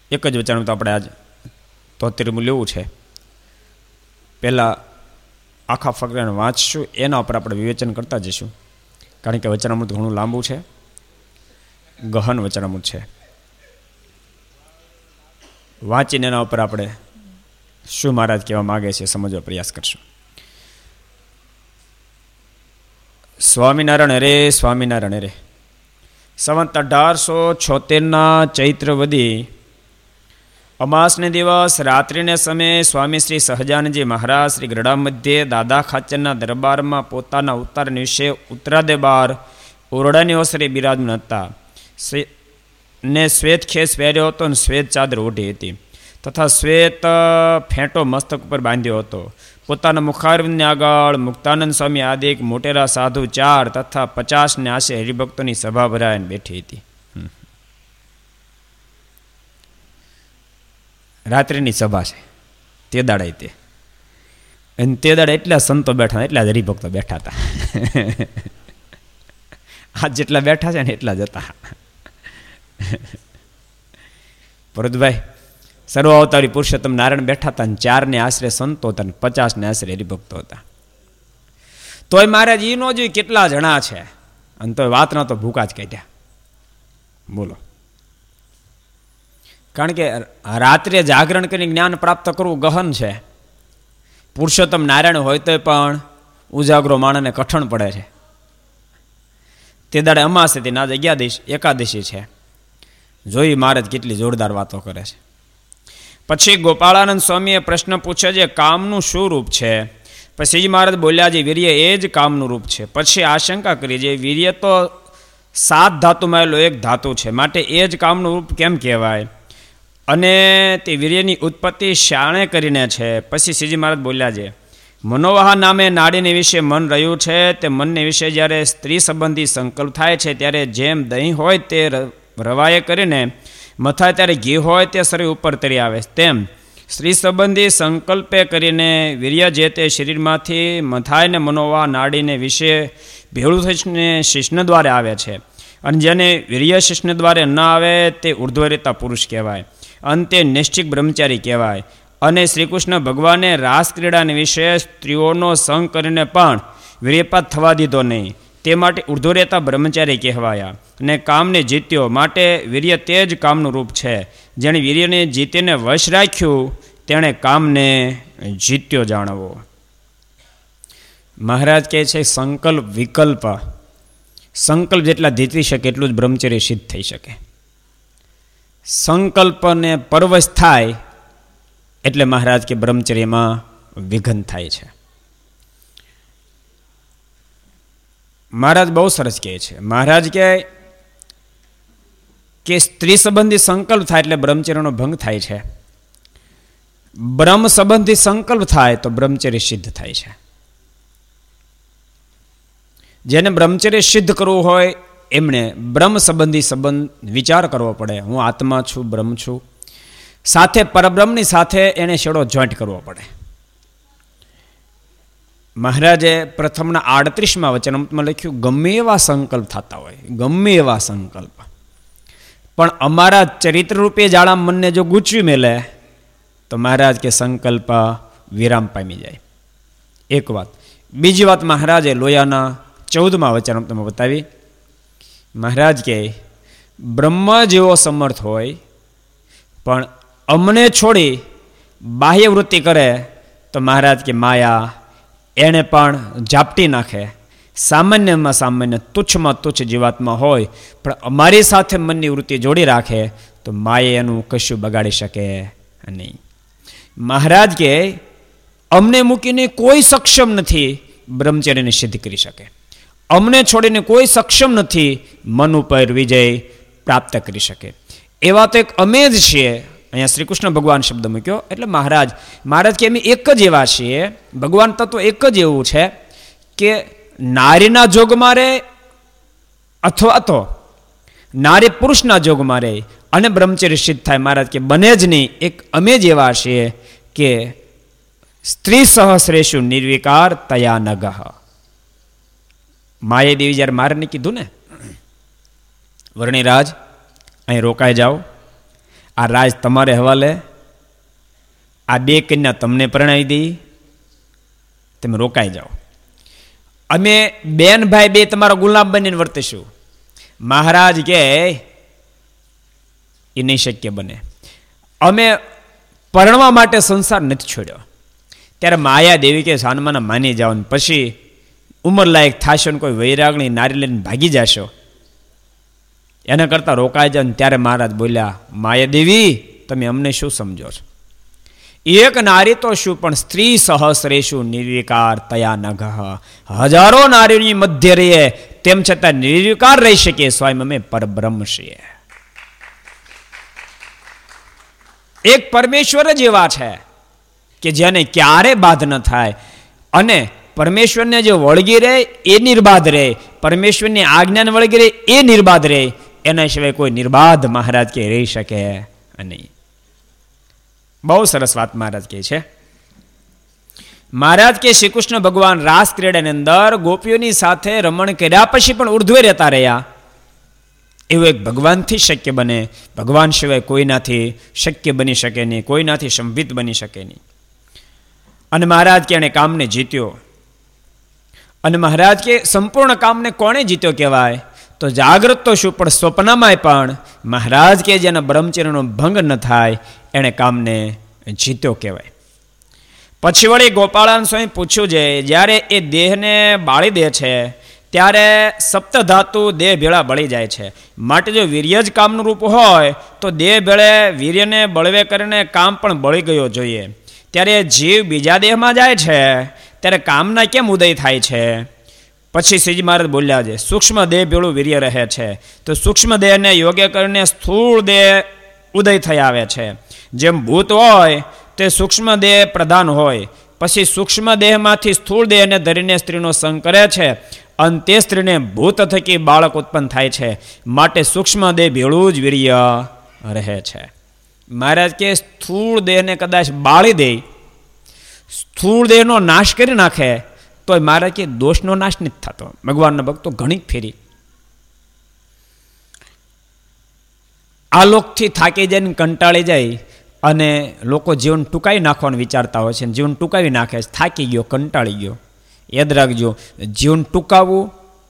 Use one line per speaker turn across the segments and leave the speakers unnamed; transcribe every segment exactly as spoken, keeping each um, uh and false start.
એક જ વચન તો આપણે આજ તોતેરમું લેવું છે. પહેલાં આખા ફકરાને વાંચશું, એના ઉપર આપણે વિવેચન કરતા જઈશું, કારણ કે વચનામૃત ઘણું લાંબુ છે, ગહન વચનામૃત છે. વાંચીને એના ઉપર આપણે શું મહારાજ કહેવા માગે છે સમજવા પ્રયાસ કરશું. સ્વામિનારાયણ હરે, સ્વામિનારાયણ હરે. સંવંત અઢારસો છોતેરના ચૈત્રવદી અમાસને દિવસ રાત્રિને સમયે સ્વામી શ્રી સહજાનંદજી મહારાજ શ્રી ગરડા મધ્યે દાદા ખાચરના દરબારમાં પોતાના ઉત્તરને વિશે ઉત્તરાદે બાર ઓરડાની ઓસરે બિરાજમાન હતા ને શ્વેત ખેસ પહેર્યો હતો અને શ્વેત ચાદર ઓઢી હતી તથા શ્વેત ફેંટો મસ્તક ઉપર બાંધ્યો હતો. પોતાના મુખારવિંદની આગળ મુક્તાનંદ સ્વામી આદિક મોટેરા સાધુ ચાર તથા પચાસને આશે હરિભક્તોની સભા ભરાઈને બેઠી હતી. રાત્રિની સભા છે તે દાડે તે અને તે દાડે એટલા સંતો બેઠા, એટલા જ હરિભક્તો બેઠા હતા. આજ જેટલા બેઠા છે ને એટલા જ હતા. ભરતભાઈ, સર્વ અવતારી પુરુષોત્તમ નારાયણ બેઠા હતા, ચાર ને આશરે સંતો હતા ને પચાસ ને આશરે હરિભક્તો હતા. તોય મહારાજ એ નો જોઈ કેટલા જણા છે, અને તોય વાતના તો ભૂકા જ કાઢ્યા. બોલો, કારણ કે રાત્રે જાગરણ કરીને જ્ઞાન પ્રાપ્ત કરવું ગહન છે. પુરુષોત્તમ નારાયણ હોય તો પણ ઉજાગરો માણસને કઠણ પડે છે. તે દાડે અમાસ હતી, ના અગિયાદશી એકાદશી છે. જોઈ મહારાજ કેટલી જોરદાર વાતો કરે છે. પછી ગોપાળાનંદ સ્વામીએ પ્રશ્ન પૂછ્યો છે, કામનું શું રૂપ છે? પછી મહારાજ બોલ્યા છે, વીર્ય એ જ કામનું રૂપ છે. પછી આશંકા કરી છે, વીર્ય તો સાત ધાતુમાં આવેલો એક ધાતુ છે, માટે એ જ કામનું રૂપ કેમ કહેવાય? અને તે વીર્યની ઉત્પત્તિ શાણે કરીને છે. પછી શ્રીજી મહારાજ બોલ્યા છે, મનોવાહ નામે નાડીને વિશે મન રહ્યું છે, તે મનને વિશે જ્યારે સ્ત્રી સંબંધી સંકલ્પ થાય છે ત્યારે જેમ દહીં હોય તે રવાએ કરીને મથાય ત્યારે ઘી હોય તે શરીર ઉપર તરી આવે, તેમ સ્ત્રી સંબંધી સંકલ્પે કરીને વીર્ય જે તે શરીરમાંથી મથાયને મનોવાહ નાડીને વિશે ભેળું થઈને શિષ્ણ દ્વારે આવે છે. અને જેને વીર્ય શિષ્ણ દ્વારે ન આવે તે ઉર્ધ્વરેતા પુરુષ કહેવાય, અંતે નિશ્ચિત બ્રહ્મચારી કહેવાય. અને શ્રી કૃષ્ણ ભગવાને રાસ ક્રીડાને વિશે સ્ત્રીઓનો સંગ કરીને પણ વીર્યપાત થવા દીધો નહીં, તે માટે ઉર્ધ્વરેતા બ્રહ્મચારી કહેવાયા. અને કામને જીત્યો, માટે વીર્ય તે જ કામનું રૂપ છે. જેણે વીર્યને જીતીને વશ રાખ્યું તેણે કામને જીત્યો જાણવો. મહારાજ કહે છે, સંકલ્પ વિકલ્પ, સંકલ્પ જેટલા જીતી શકે એટલું જ બ્રહ્મચર્ય સિદ્ધ થઈ શકે. સંકલ્પને પરવશ થાય એટલે મહારાજ કે બ્રહ્મચર્યમાં વિઘન થાય છે. મહારાજ બહુ સરસ કહે છે. મહારાજ કહે કે સ્ત્રી સંબંધી સંકલ્પ થાય એટલે બ્રહ્મચર્યનો ભંગ થાય છે. બ્રહ્મ સંબંધી સંકલ્પ થાય તો બ્રહ્મચર્ય સિદ્ધ થાય છે. જેને બ્રહ્મચર્ય સિદ્ધ કરવું હોય એમણે બ્રહ્મ સંબંધી સંબંધ વિચાર કરવો પડે. હું આત્મા છું, બ્રહ્મ છું, સાથે પરબ્રહ્મની સાથે એને છેડો જોઈન્ટ કરવો પડે. મહારાજે પ્રથમના આડત્રીસમાં વચનામૃતમાં લખ્યું, ગમે એવા સંકલ્પ થતા હોય, ગમે એવા સંકલ્પ, પણ અમારા ચરિત્ર રૂપે જાળા મનને જો ગૂંચવી મેલે તો મહારાજ કે સંકલ્પ વિરામ પામી જાય. એક વાત. બીજી વાત મહારાજે લોયાના ચૌદમાં વચનામૃતમાં બતાવી. મહારાજ કે બ્રહ્મ જેવો સમર્થ હોય પણ અમને છોડી બાહ્ય વૃત્તિ કરે તો મહારાજ કે માયા એને પણ ઝાપટી નાખે. સામાન્યમાં સામાન્ય, તુચ્છમાં તુચ્છ જીવાત્મા હોય પણ અમારી સાથે મનની વૃત્તિ જોડી રાખે તો માયા એનું કશું બગાડી શકે નહીં. મહારાજ કે અમને મૂકીને કોઈ સક્ષમ નથી બ્રહ્મચર્યને સિદ્ધ કરી શકે. અમને છોડીને કોઈ સક્ષમ નથી મન ઉપર વિજય પ્રાપ્ત કરી શકે. એવા તો એક અમે જ છીએ. અહીંયા શ્રી કૃષ્ણ ભગવાન શબ્દ મૂક્યો એટલે મહારાજ મહારાજ કે અમે એક જ એવા છીએ. ભગવાન તત્વ એક જ એવું છે કે નારીના જોગમાં રહે અથવા તો નારી પુરુષના જોગમાં રહે અને બ્રહ્મચર્ય સિદ્ધ થાય. મહારાજ કે બને જ નહીં. એક અમે જ એવા છીએ કે સ્ત્રી સહસ્રેશુ નિર્વિકાર તયા નગહ. માયા દેવી જ્યારે મહારાજને કીધું ને, વર્ણિરાજ અહીં રોકાઈ જાઓ, આ રાજ તમારે હવાલે, આ બે કન્યા તમને પરણાવી દઈ, તમે રોકાઈ જાઓ. અમે બેન ભાઈ બે તમારા ગુલામ બનીને વર્તીશું. મહારાજ કે એ નહીં શક્ય બને, અમે પરણવા માટે સંસાર નથી છોડ્યો. ત્યારે માયા દેવી કે સાનમાના માની જાઓ, પછી ઉંમર લાયક થશો ને કોઈ વૈરાગણી નારી લઈને ભાગી જશો, એના કરતાં રોકાઈ જાઓ. ત્યારે મહારાજ બોલ્યા, માયા દેવી તમે અમને શું સમજો છો? એક નારી તો શું, પણ સ્ત્રી સહસ્રેશું નિર્વિકાર તયા નઘ. હજારો નારીઓની મધ્ય રહીએ તેમ છતાં નિર્વિકાર રહી શકીએ સ્વયં અમે પરબ્રહ્મ છીએ. એક પરમેશ્વર જ એવા છે કે જેને ક્યારે બાધ ન થાય, અને પરમેશ્વરને જે વળગી રહે એ નિર્બાધ રહે, પરમેશ્વરની આજ્ઞાને વળગી રહે એ નિર્બાધ રહે. એના સિવાય કોઈ નિર્બાધ મહારાજ કે રહી શકે નહીં. બહુ સરસ વાત મહારાજ કહે છે. મહારાજ કે શ્રી કૃષ્ણ ભગવાન રાસ ક્રીડાની અંદર ગોપીઓની સાથે રમણ કર્યા પછી પણ ઉર્ધ્વે રહેતા રહ્યા. એવું એક ભગવાનથી શક્ય બને, ભગવાન સિવાય કોઈનાથી શક્ય બની શકે નહીં, કોઈનાથી સંભિત બની શકે નહીં. અને મહારાજ કે એને કામને જીત્યો. અને મહારાજ કે સંપૂર્ણ કામને કોણે જીત્યો કહેવાય? તો જાગ્રત તો શું, પણ સ્વપ્નમાં પણ મહારાજ કે જેના બ્રહ્મચર્યનો ભંગ ન થાય એણે કામને જીત્યો કહેવાય. પછી વળી ગોપાળાન સ્વામી પૂછ્યું છે, જ્યારે એ દેહને બાળી દે છે ત્યારે સપ્તધાતુ દેહ ભેળા બળી જાય છે. માટે જો વીર્ય જ કામનું રૂપ હોય તો દેહ ભેળે વીર્યને બળવે કરીને કામ પણ બળી ગયો જોઈએ. ત્યારે જીવ બીજા દેહમાં જાય છે ત્યારે કામના કેમ ઉદય થાય છે? પછી શ્રીજી મહારાજ બોલ્યા છે, સૂક્ષ્મ દેહ ભેળું વીર્ય રહે છે તો સૂક્ષ્મ દેહને યોગ્ય કરીને સ્થૂળ દેહ ઉદય થઈ આવે છે. જેમ ભૂત હોય તે સૂક્ષ્મ દેહ પ્રધાન હોય, પછી સૂક્ષ્મ દેહમાંથી સ્થૂળ દેહને ધરીને સ્ત્રીનો સંગ કરે છે અને તે સ્ત્રીને ભૂત થકી બાળક ઉત્પન્ન થાય છે. માટે સૂક્ષ્મ દેહ ભેળું જ વીર્ય રહે છે. મહારાજ કે સ્થૂળ દેહને કદાચ બાળી દે, સ્થૂળ દેહનો નાશ કરી નાખે તો મહારાજ કે દોષનો નાશ નથી થતો. ભગવાનના ભક્તો ઘણી ફેરી આ લોકથી થાકી જાય, કંટાળી જાય અને લોકો જીવન ટૂંકાવી નાખવાનું વિચારતા હોય છે. જીવન ટૂંકાવી નાખે છે, થાકી ગયો, કંટાળી ગયો. યાદ રાખજો, જીવન ટૂંકાવવું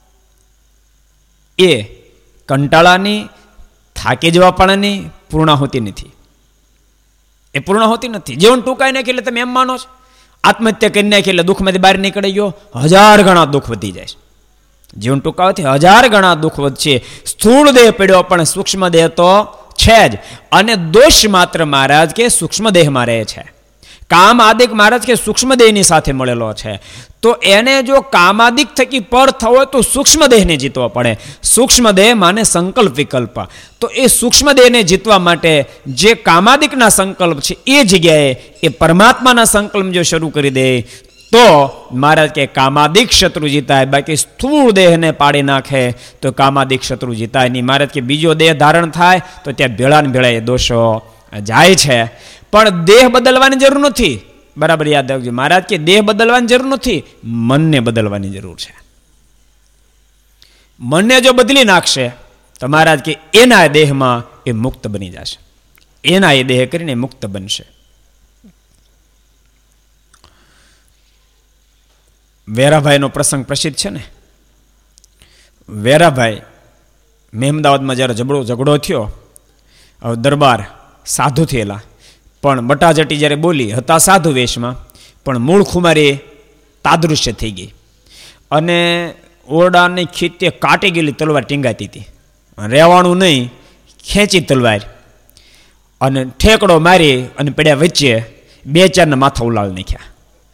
એ કંટાળાની, થાકી જવા પણની પૂર્ણાહુતિ નથી. એ પૂર્ણાહુતિ નથી. જીવન ટૂંકાઈ નાખી એટલે તમે એમ માનો છો આત્મહત્યા કરી નાખી એટલે દુઃખમાંથી બહાર નીકળી ગયો? હજાર ગણા દુઃખ વધી જાય. જીવન ટૂંકાવાથી હજાર ગણા દુઃખ વધશે. સ્થૂળ દેહ પડ્યો પણ સૂક્ષ્મ દેહ તો છે જ. અને દોષ માત્ર મહારાજ કે સૂક્ષ્મ દેહમાં રહે છે. કામાદિક મહારાજ કે સૂક્ષ્મ દેહની સાથે મળેલો છે. તો એને જો કામાદિક થકી પર થવો હોય તો સૂક્ષ્મ દેહને જીતવો પડે. સૂક્ષ્મ દેહ માને સંકલ્પ વિકલ્પ. તો એ સૂક્ષ્મ દેહને જીતવા માટે જે કામાદિકના સંકલ્પ છે એ જગ્યાએ એ પરમાત્માના સંકલ્પ જો શરૂ કરી દે તો મહારાજ કે કામાદિક શત્રુ જીતાય. બાકી સ્થૂળ દેહને પાડી નાખે તો કામાદિક શત્રુ જીતાય નહીં. મહારાજ કે બીજો દેહ ધારણ થાય તો ત્યાં ભેળા ને ભેળા એ દોષો જાય છે. પણ દેહ બદલવાની જરૂર નથી. બરાબર યાદ રાખજો, મહારાજ કે દેહ બદલવાની જરૂર નથી, મનને બદલવાની જરૂર છે. મનને જો બદલી નાખશે તો મહારાજ કે એના દેહમાં એ મુક્ત બની જશે. એના એ દેહ કરીને મુક્ત બનશે. વેરાભાઈનો પ્રસંગ પ્રસિદ્ધ છે ને. વેરાભાઈ મહેમદાવાદમાં જ્યારે ઝઘડો ઝઘડો થયો, દરબાર સાધુ થયેલા પણ બટાજટી જ્યારે બોલી હતા સાધુ વેશમાં, પણ મૂળ ખુમારી તાદૃશ્ય થઈ ગઈ અને ઓરડાની ખીતે કાટી ગયેલી તલવાર ટીંગાતી હતી. રહેવાનું નહીં, ખેંચી તલવાર અને ઠેકડો મારી અને પડ્યા વચ્ચે બે ચારના માથા ઉલાળ નાખ્યા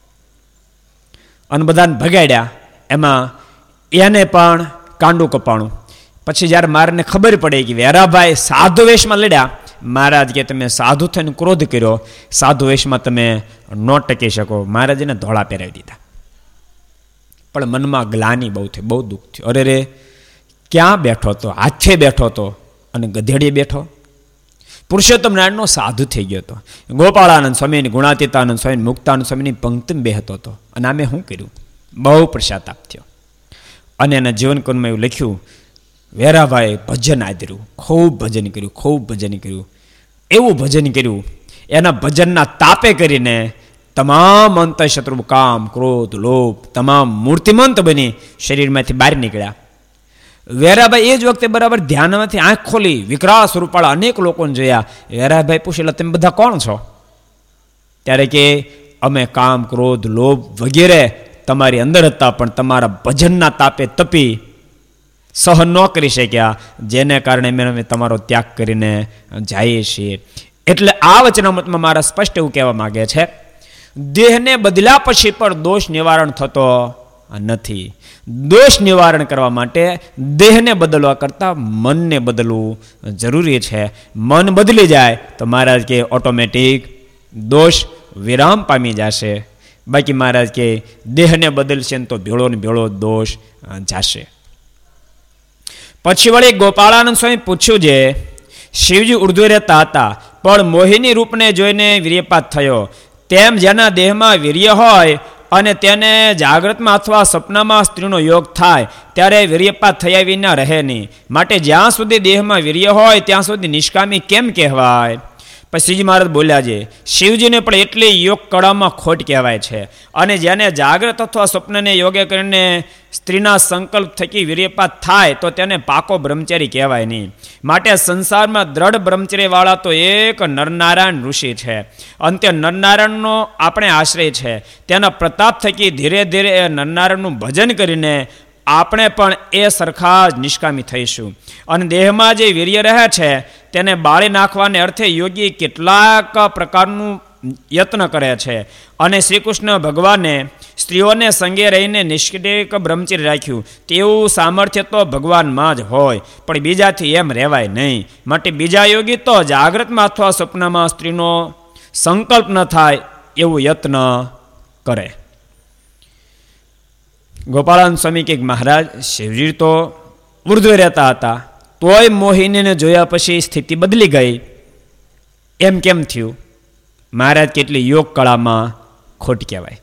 અને બધાને ભગાડ્યા. એમાં એને પણ કાંડું કપાણું. પછી જ્યારે મારને ખબર પડે કે વેરાભાઈ સાધુ વેશમાં લડ્યા, મહારાજ કે તમે સાધુ થઈને ક્રોધ કર્યો, સાધુ વેશમાં તમે ન ટકી શકો. મહારાજને ધોળા પહેરાવી દીધા. પણ મનમાં ગ્લાની બહુ થઈ, બહુ દુઃખ થયું. અરે રે, ક્યાં બેઠો હતો? હાથે બેઠો હતો અને ગધેડીએ બેઠો. પુરુષોત્તમ નારાયણનો સાધુ થઈ ગયો હતો. ગોપાળાનંદ સ્વામીની, ગુણાતીતાનંદ સ્વામી, મુક્તાનંદ સ્વામીની પંક્તિમાં બેહતો હતો. અને આમે શું કર્યું? બહુ પશ્ચાતાપ થયો. અને એના જીવનકુંડમાં એવું લખ્યું, વેરાભાઈ ભજન આદર્યું, ખૂબ ભજન કર્યું, ખૂબ ભજન કર્યું. એવું ભજન કર્યું. એના ભજનના તાપે કરીને તમામ અંતઃશત્રુ કામ, ક્રોધ, લોભ તમામ મૂર્તિમંત બની શરીરમાંથી બહાર નીકળ્યા. વેરાભાઈ એ જ વખતે બરાબર ધ્યાનમાંથી આંખ ખોલી વિકરાળ સ્વરૂપાળા અનેક લોકોને જોયા. વેરાભાઈ પૂછેલા, તમે બધા કોણ છો? ત્યારે કે અમે કામ, ક્રોધ, લોભ વગેરે તમારી અંદર હતા, પણ તમારા ભજનના તાપે તપી સહન ન કરી શક્યા, જેને કારણે અમે તમારો ત્યાગ કરીને જઈએ છીએ. એટલે આ વચનામૃતમાં મારા સ્પષ્ટ એવું કહેવા માંગે છે, દેહને બદલ્યા પછી પણ દોષ નિવારણ થતો નથી. દોષ નિવારણ કરવા માટે દેહને બદલવા કરતાં મનને બદલવું જરૂરી છે. મન બદલી જાય તો મહારાજ કે ઓટોમેટિક દોષ વિરામ પામી જશે. બાકી મહારાજ કે દેહને બદલશે ને તો ભેળો ને ભેળો દોષ જશે. પછી વળી ગોપાળાનંદ સ્વામી પૂછ્યું, છે શિવજી ઉર્ધ્વે રહેતા હતા પણ મોહિની રૂપને જોઈને વીર્યપાત થયો, તેમ જેના દેહમાં વીર્ય હોય અને તેને જાગ્રતમાં અથવા સપનામાં સ્ત્રીનો યોગ થાય ત્યારે વીર્યપાત થયા વિના રહે નહીં. માટે જ્યાં સુધી દેહમાં વીર્ય હોય ત્યાં સુધી નિષ્કામી કેમ કહેવાય? પછી મહારાજ બોલ્યા છે, શિવજીને પણ એટલી યોગ કળામાં ખોટ કહેવાય છે. અને જેને જાગ્રત અથવા સ્વપ્નને યોગે કરીને સ્ત્રીના સંકલ્પ થકી વીર્યપાત થાય તો તેને પાકો બ્રહ્મચારી કહેવાય નહીં. માટે સંસારમાં દ્રઢ બ્રહ્મચર્યવાળા તો એક નરનારાયણ ઋષિ છે. અંતે નરનારાયણનો આપણે આશ્રય છે. તેના પ્રતાપ થકી ધીરે ધીરે એ નરનારાયણનું ભજન કરીને આપણે પણ એ સરખા જ નિષ્કામી થઈશું. અને દેહમાં જે વીર્ય રહે છે તેને બાળી નાખવાને અર્થે યોગી કેટલાક પ્રકારનું યત્ન કરે છે. અને શ્રી કૃષ્ણ ભગવાને સ્ત્રીઓને સંગે રહીને નિષ્ક્રિય બ્રહ્મચર્ય રાખ્યું. તેવું સામર્થ્ય તો ભગવાનમાં જ હોય, પણ બીજાથી એમ રહેવાય નહીં. માટે બીજા યોગી તો જાગ્રતમાં અથવા સ્વપ્નમાં સ્ત્રીનો સંકલ્પ ન થાય એવું યત્ન કરે. ગોપાળાનંદ સ્વામી કે મહારાજ, શિવજી તો ઉર્ધ્વે રહેતા હતા, તોય મોહિનીને જોયા પછી સ્થિતિ બદલી ગઈ, એમ કેમ થયું? મહારાજ કેટલી યોગ કળામાં ખોટ કહેવાય.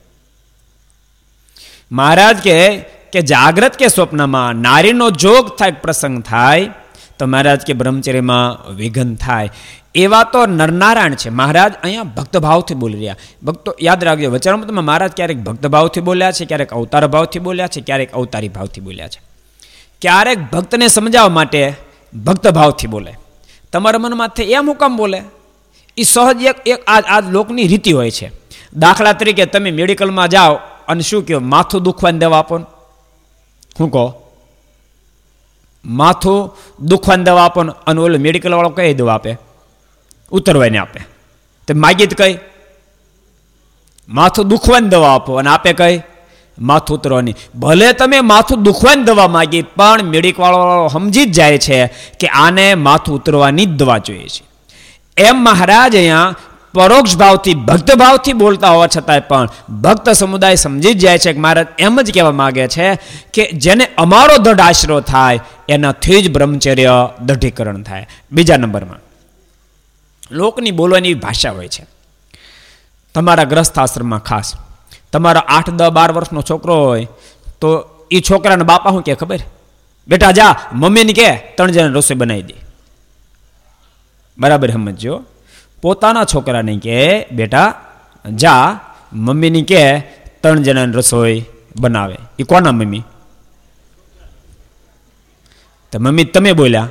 મહારાજ કે કે જાગ્રત કે સ્વપ્નમાં નારીનો જોગ થાય, પ્રસંગ થાય તો મહારાજ કે બ્રહ્મચર્યમાં વિઘન થાય. એવા તો નરનારાયણ છે. મહારાજ અહીંયા ભક્તભાવથી બોલી રહ્યા. ભક્તો યાદ રાખજો, વચનામૃતમાં મહારાજ ક્યારેક ભક્તભાવથી બોલ્યા છે, ક્યારેક અવતાર ભાવથી બોલ્યા છે, ક્યારેક અવતારી ભાવથી બોલ્યા છે. ક્યારેક ભક્તને સમજાવવા માટે ભક્તભાવથી બોલે. તમારા મનમાં એમ હું કામ બોલે? એ સહજ એક એક આ આ લોકની રીતિ હોય છે. દાખલા તરીકે તમે મેડિકલમાં જાઓ અને શું કહો? માથું દુખવાની દવા આપો. શું કહો? માથું દુખવાની દવા આપો. અને ઓલો મેડિકલ વાળો કઈ દવા આપે? ઉતરવાને આપે. તે માગી જ કઈ? માથું દુખવાની દવા આપો. અને આપે કઈ? માથું ઉતરવાની. ભલે તમે માથું દુખવાની દવા માગી, પણ મેડિકલ વાળો સમજી જ જાય છે કે આને માથું ઉતરવાની જ દવા જોઈએ છે. એમ મહારાજ અહીંયા પરોક્ષ ભાવથી ભક્ત ભાવથી બોલતા હોવા છતાંય પણ ભક્ત સમુદાય સમજી જ જાય છે કે મહારાજ એમ જ કહેવા માગે છે કે જેને અમારો દઢ આશરો થાય એનાથી જ બ્રહ્મચર્ય દઢીકરણ થાય. બીજા નંબરમાં લોકની બોલવાની ભાષા હોય છે. તમારા ગ્રસ્થ આશ્રમમાં ખાસ તમારો આઠ દસ બાર વર્ષનો છોકરો હોય તો એ છોકરાના બાપા શું કે ખબર? બેટા જા મમ્મીને કે ત્રણ જણ રસોઈ બનાવી દે. બરાબર સમજો. પોતાના છોકરાને કે બેટા જા મમ્મીને કે ત્રણ જણાની રસોઈ બનાવે. એ કોના મમ્મી? તો મમ્મી તમે બોલ્યા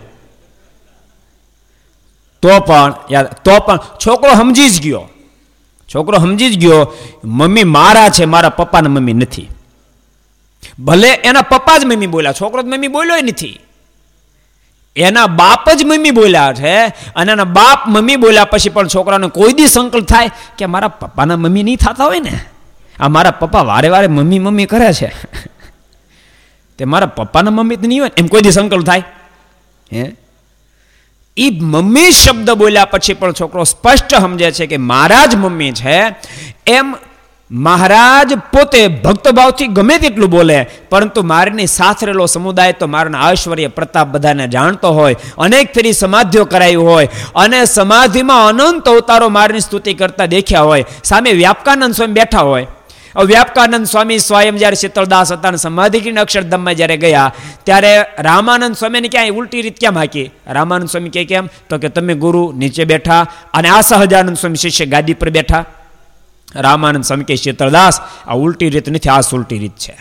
તો પણ યાર તો પણ છોકરો સમજી જ ગયો. છોકરો સમજી જ ગયો મમ્મી મારા છે, મારા પપ્પાના મમ્મી નથી. ભલે એના પપ્પા જ મમ્મી બોલ્યા, છોકરો જ મમ્મી બોલ્યો નથી. એના બાપ જ મમ્મી બોલ્યા છે. અને એના બાપ મમ્મી બોલ્યા પછી પણ છોકરાને કોઈ દી સંકલ્પ થાય કે મારા પપ્પાના મમ્મી નહીં થતા હોય ને, આ મારા પપ્પા વારે વારે મમ્મી મમ્મી કરે છે, તે મારા પપ્પાના મમ્મી તો નહીં હોય એમ કોઈ દી સંકલ્પ થાય? હે એ મમ્મી શબ્દ બોલ્યા પછી પણ છોકરો સ્પષ્ટ સમજે છે કે મારા જ મમ્મી છે. એમ મહારાજ પોતે ભક્તભાવથી ગમે તેટલું બોલે, પરંતુ મારની સાથે રહેલો સમુદાય તો મારના ઐશ્વર્ય પ્રતાપ બધાને જાણતો હોય, અનેક ફેરી સમાધિઓ કરાવી હોય અને સમાધિમાં અનંત અવતારો મારની સ્તુતિ કરતા દેખ્યા હોય. સામે વ્યાપકાનંદ સ્વામી બેઠા હોય વ્યાપકાનંદ સ્વામી સ્વયં જ્યારે શીતળદાસ હતા સમાધિ અક્ષરધામમાં જ્યારે ગયા ત્યારે રામાનંદ સ્વામીને ક્યાંય ઉલટી રીત કેમ હાકી? રામાનંદ સ્વામી કે કેમ? તો કે તમે ગુરુ નીચે બેઠા અને આ સહજાનંદ સ્વામી શિષ્ય ગાદી પર બેઠા. રામાનંદ સ્વામી કે શીતળદાસ આ ઉલટી રીત નથી, આ ઉલટી રીત છે.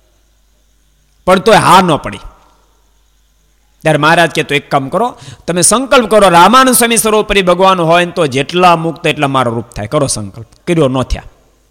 પણ તોય હા ન પડી. ત્યારે મહારાજ કે તો એક કામ કરો, તમે સંકલ્પ કરો રામાનંદ સ્વામી સર્વોપરી ભગવાન હોય તો જેટલા મુક્ત એટલા મારો રૂપ થાય. કરો સંકલ્પ. કર્યો ન થયા.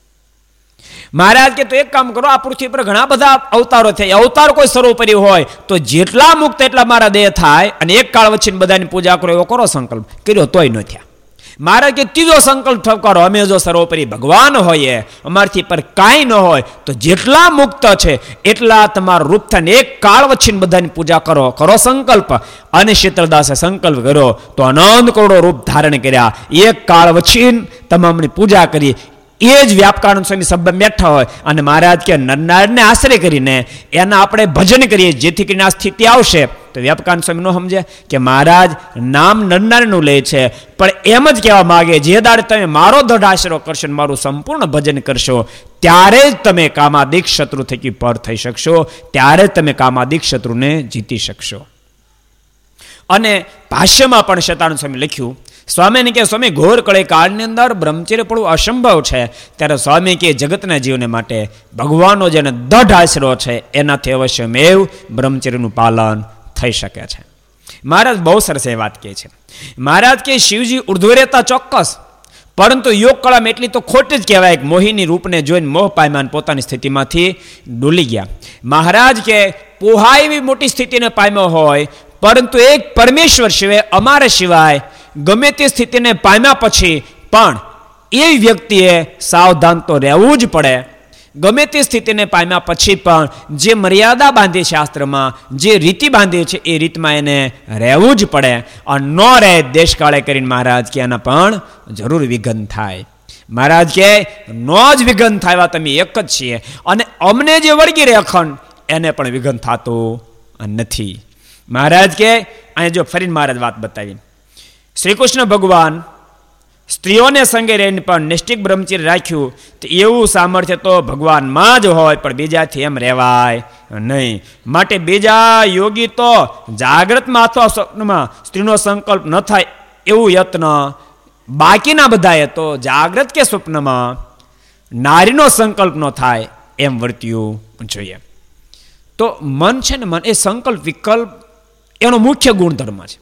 મહારાજ કે તો એક કામ કરો, આ પૃથ્વી પર ઘણા બધા અવતારો થયા, અવતાર કોઈ સર્વોપરી હોય તો જેટલા મુક્ત એટલા મારા દેહ થાય અને એક કાળ વચ્ચે બધાની પૂજા કરો, એવો કરો સંકલ્પ. કર્યો તોય ન થયા. મહારાજ કે ત્રીજો સંકલ્પ ઠપકારો, અમે જો સર્વોપરી ભગવાન હોઈએ, અમારથી પર કાંઈ ન હોય તો જેટલા મુક્ત છે એટલા તમારું રૂપ થાય ને એક કાળ વચ્ચે બધાની પૂજા કરો. કરો સંકલ્પ. અને શીતળદાસે સંકલ્પ કર્યો તો અનંત કરોડો રૂપ ધારણ કર્યા. એક કાળ વચ્ચે તમામની પૂજા કરી. એ જ વ્યાપકાનંદ સ્વામી સભા બેઠા હોય અને મહારાજ કે નરનારાયણને આશ્રય કરીને એના આપણે ભજન કરીએ જેથી કરીને આ સ્થિતિ આવશે. તો વ્યાપકાનંદ સ્વામી નો સમજે કે મહારાજ નામ નરનારાયણનું લે છે, પણ એમ જ કહેવા માંગે જે દાડે તમે મારો દઢ આશરો કરશો ને મારું સંપૂર્ણ ભજન કરશો ત્યારે જ તમે કામાદિક શત્રુ થકી પર થઈ શકશો, ત્યારે જ તમે કામાદિક શત્રુને જીતી શકશો. અને ભાષ્યમાં પણ શતાનંદ સ્વામી લખ્યું, સ્વામીને કે સ્વામી ઘોર કળે કાળની અંદર બ્રહ્મચર્ય પડવું અસંભવ છે, ત્યારે સ્વામી કે જગતના જીવને માટે ભગવાનનો જેને દઢ આશરો છે એનાથી અવશ્યમેવ બ્રહ્મચર્યનું પાલન થઈ શકે છે. મહારાજ બહુ સરસ એ વાત કહે છે. મહારાજ કે શિવજી ઉર્ધ્વ રહેતા ચોક્કસ, પરંતુ યોગ કળામાં એટલી તો ખોટ જ કહેવાય કે મોહિની રૂપને જોઈને મોહ પામ્યા પોતાની સ્થિતિમાંથી ડૂલી ગયા. મહારાજ કે પોહાય એવી મોટી સ્થિતિને પામ્યો હોય, પરંતુ એક પરમેશ્વર સિવાય અમારા સિવાય ગમે તે સ્થિતિને પામ્યા પછી પણ એ વ્યક્તિએ સાવધાન તો રહેવું જ પડે. ગમે તે સ્થિતિને પામ્યા પછી પણ જે મર્યાદા બાંધી શાસ્ત્રમાં, જે રીતિ બાંધી છે એ રીતમાં એને રહેવું જ પડે. અને ન રહે દેશકાળે કરીને મહારાજ કે એના પણ જરૂર વિઘન થાય. મહારાજ કે નો જ વિઘન થાય તમે એક જ છીએ, અને અમને જે વળગી રહે અખંડ એને પણ વિઘન થતું નથી. મહારાજ કે અહીંયા જો ફરીને મહારાજ વાત બતાવી, શ્રી કૃષ્ણ ભગવાન સ્ત્રીઓને સંગે રહીને પણ નિષ્ઠિક બ્રહ્મચર્ય રાખ્યું, તો એવું સામર્થ્ય તો ભગવાનમાં જ હોય, પણ બીજાથી એમ રહેવાય નહીં. માટે બીજા યોગી તો જાગ્રતમાં અથવા સ્વપ્નમાં સ્ત્રીનો સંકલ્પ ન થાય એવું યત્ન, બાકીના બધાએ તો જાગ્રત કે સ્વપ્નમાં નારીનો સંકલ્પ ન થાય એમ વર્ત્યું જોઈએ. તો મન છે ને, મન એ સંકલ્પ વિકલ્પ એનો મુખ્ય ગુણધર્મ છે.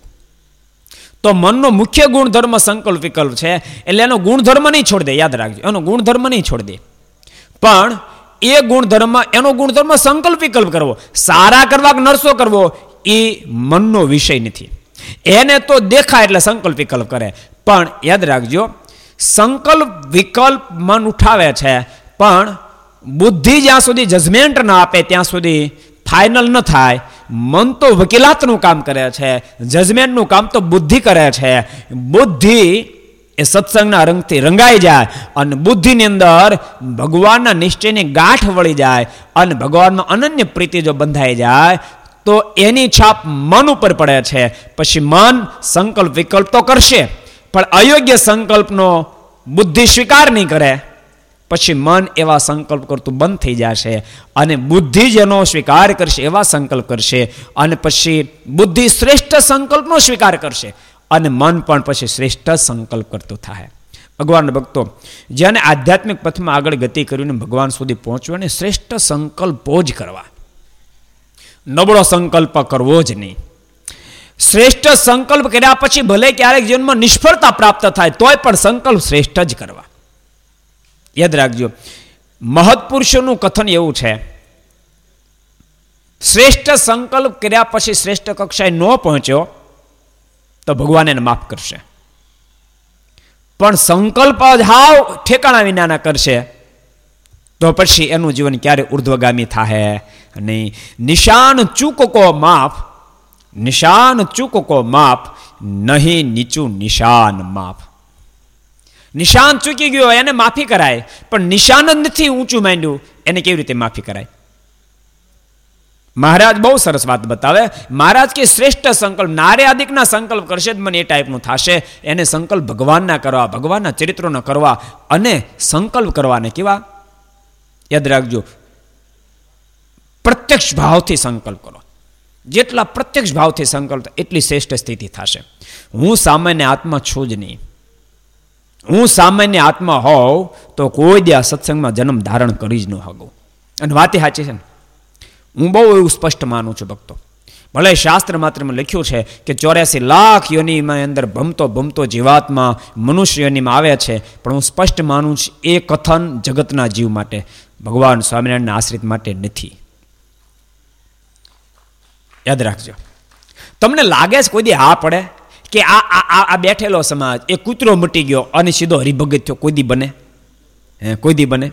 તો મનનો મુખ્ય ગુણધર્મ સંકલ્પ વિકલ્પ છે, એટલે એનો ગુણધર્મ નહીં છોડી દે. યાદ રાખજો, એનો ગુણધર્મ નહીં છોડી દે, પણ એ ગુણધર્મ એનો ગુણધર્મ સંકલ્પ વિકલ્પ કરવો, સારા કરવા કે નરસો કરવો એ મનનો વિષય નથી. એને તો દેખાય એટલે સંકલ્પ વિકલ્પ કરે. પણ યાદ રાખજો, સંકલ્પ વિકલ્પ મન ઉઠાવે છે, પણ બુદ્ધિ જ્યાં સુધી જજમેન્ટ ના આપે ત્યાં સુધી ફાઇનલ ન થાય. મન તો વકીલાતનું કામ કરે છે, જજમેન્ટનું કામ તો બુદ્ધિ કરે છે. બુદ્ધિ એ સત્સંગના રંગથી રંગાઈ જાય અને બુદ્ધિની અંદર ભગવાનના નિશ્ચયની ગાંઠ વળી જાય અને ભગવાનમાં અનન્ય પ્રીતિ જો બંધાઈ જાય તો એની છાપ મન ઉપર પડે છે. પછી મન સંકલ્પ વિકલ્પ તો કરશે, પણ અયોગ્ય સંકલ્પનો બુદ્ધિ સ્વીકાર નહીં કરે. પછી મન એવા સંકલ્પ કરતું બંધ થઈ જશે અને બુદ્ધિ જેનો સ્વીકાર કરશે એવા સંકલ્પ કરશે, અને પછી બુદ્ધિ શ્રેષ્ઠ સંકલ્પનો સ્વીકાર કરશે અને મન પણ પછી શ્રેષ્ઠ સંકલ્પ કરતું થાય. ભગવાનના ભક્તો, જેને આધ્યાત્મિક પથમાં આગળ ગતિ કરીને ભગવાન સુધી પહોંચવું અને શ્રેષ્ઠ સંકલ્પો જ કરવા, નબળો સંકલ્પ કરવો જ નહીં. શ્રેષ્ઠ સંકલ્પ કર્યા પછી ભલે ક્યારેક જીવનમાં નિષ્ફળતા પ્રાપ્ત થાય તોય પણ સંકલ્પ શ્રેષ્ઠ જ કરવા. યાદ રાખજો, મહત્પુરુષોનું કથન એવું છે, શ્રેષ્ઠ સંકલ્પ કર્યા પછી શ્રેષ્ઠ કક્ષાએ ન પહોંચ્યો તો ભગવાન એને માફ કરશે, પણ સંકલ્પ હાવ ઠેકાણા વિનાના કરશે તો પછી એનું જીવન ક્યારે ઉર્ધ્વગામી થાય નહીં. નિશાન ચૂકો માફ, નિશાન ચૂકો માફ, નહીં નીચું નિશાન માફ. નિશાન ચૂકી ગયો એને માફી કરાય, પણ નિશાન જ નથી ઊંચું માંડ્યું એને કેવી રીતે માફી કરાય? મહારાજ બહુ સરસ વાત બતાવે. મહારાજ કે શ્રેષ્ઠ સંકલ્પ નારે આદિકના સંકલ્પ કરશે જ મને એ ટાઈપનું થશે. એને સંકલ્પ ભગવાનના કરવા, ભગવાનના ચરિત્રોના કરવા, અને સંકલ્પ કરવાને કેવા યાદ રાખજો, પ્રત્યક્ષ ભાવથી સંકલ્પ કરો. જેટલા પ્રત્યક્ષ ભાવથી સંકલ્પ એટલી શ્રેષ્ઠ સ્થિતિ થશે. હું સામાન્ય આત્મા છું જ નહીં. હું સામાન્ય આત્મા હોઉં તો કોઈ દે આ સત્સંગમાં જન્મ ધારણ કરી જ ન શકું. અને વાત સાચી છે ને. હું બહુ એવું સ્પષ્ટ માનું છું ભક્તો. ભલે શાસ્ત્ર માત્રમાં લખ્યું છે કે ચોર્યાસી લાખ યોનિમાં અંદર ભમતો ભમતો જીવાત્મા મનુષ્ય યોનિમાં આવ્યા છે, પણ હું સ્પષ્ટ માનું છું એ કથન જગતના જીવ માટે, ભગવાન સ્વામિનારાયણના આશ્રિત માટે નથી. યાદ રાખજો. તમને લાગે છે કોઈ દી હા પડે કે આ આ આ બેઠેલો સમાજ એ કૂતરો મટી ગયો અને સીધો હરિભગત થયો? કોઈ દી બને? હે, કોઈ દી બને?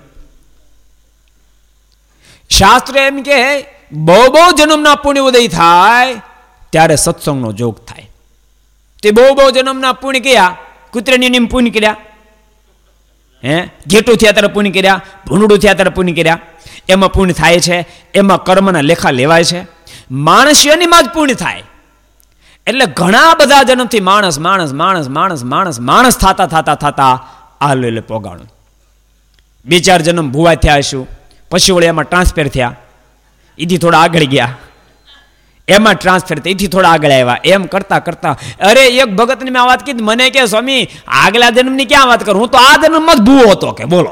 શાસ્ત્ર એમ કે બહુ બહુ જન્મના પુણ્ય ઉદય થાય ત્યારે સત્સંગનો જોગ થાય. તે બહુ બહુ જન્મના પુણ્ય કયા? કૂતરાની નિમ પુણ્ય કર્યા, હે ઘેટું થયા ત્યારે પુણ્ય કર્યા, ભૂંડું થયા ત્યારે પુણ્ય કર્યા. એમાં પુણ્ય થાય છે, એમાં કર્મના લેખા લેવાય છે. માણસીઓનીમાં જ પુણ્ય થાય. એટલે ઘણા બધા જન્મથી માણસ માણસ માણસ માણસ માણસ માણસ થતા થતા થતા આ લે પોગાણું. બે ચાર જન્મ ભૂવા થયા હશું, પછી વળી એમાં ટ્રાન્સફર થયા, એથી થોડા આગળ ગયા, એમાં ટ્રાન્સફર થયા, એથી થોડા આગળ આવ્યા. એમ કરતા કરતા અરે એક ભગતની મેં આ વાત કીધી, મને કે સ્વામી આગલા જન્મની ક્યાં વાત કરું, હું તો આ જન્મમાં જ ભૂવો હતો. કે બોલો,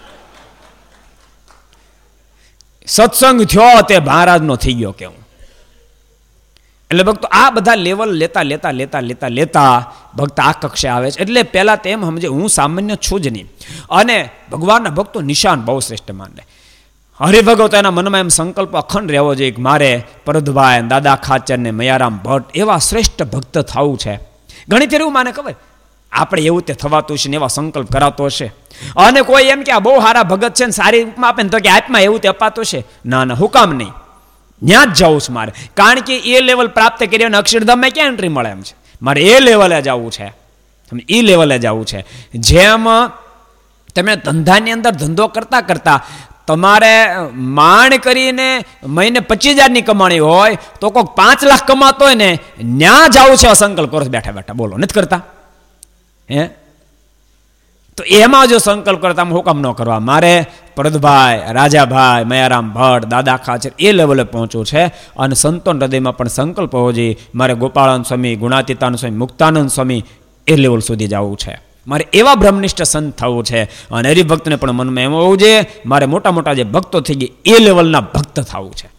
સત્સંગ થયો તે મહારાજનો થઈ ગયો કે હું. એટલે ભક્તો આ બધા લેવલ લેતા લેતા લેતા લેતા લેતા ભક્ત આ કક્ષે આવે છે. એટલે પહેલા તેમ સમજે હું સામાન્ય છું જ નહીં. અને ભગવાનના ભક્તો નિશાન બહુ શ્રેષ્ઠ માને. હરિભગવતો એના મનમાં એમ સંકલ્પ અખંડ રહેવો જોઈએ કે મારે પરદભાઈ, દાદા ખાચર ને મયારામ ભટ્ટ એવા શ્રેષ્ઠ ભક્ત થવું છે. ઘણી ફેર એવું માને ખબર આપણે એવું તે થવાતું છે ને એવા સંકલ્પ કરાતો હશે. અને કોઈ એમ કે આ બહુ સારા ભગત છે ને સારી ઉપમા આપે ને તો કે આત્મા એવું તે અપાતું છે. ના ના, હુકામ નહીં, ત્યાં જ જવું છે મારે. કારણ કે એ લેવલ પ્રાપ્ત કરી અને અક્ષરધામમાં ક્યાં એન્ટ્રી મળે એમ છે. મારે એ લેવલે જવું છે, એ લેવલે જવું છે. જેમ તમે ધંધાની અંદર ધંધો કરતા કરતા તમારે માણ કરીને મહિને પચીસ હજારની કમાણી હોય તો કોઈક પાંચ લાખ કમાતો હોય ને ત્યાં જવું છે સંકલ્પ કરો બેઠા બેઠા. બોલો, નથી કરતા? હે તો એમાં જો સંકલ્પ કરતા હું કામ ન કરવા? મારે પરદભાઈ, રાજાભાઈ, મયારામ ભટ્ટ, દાદા ખાચર એ લેવલે પહોંચવું છે. અને સંતોન હૃદયમાં પણ સંકલ્પ હોવો જોઈએ મારે ગોપાળાનંદ સ્વામી, ગુણાતીતાનંદ સ્વામી, મુક્તાનંદ સ્વામી એ લેવલ સુધી જવું છે. મારે એવા બ્રહ્મનિષ્ઠ સંત થવું છે. અને હરિભક્તને પણ મનમાં એમ હોવું જોઈએ મારે મોટા મોટા જે ભક્તો થઈ ગયા એ લેવલના ભક્ત થવું છે.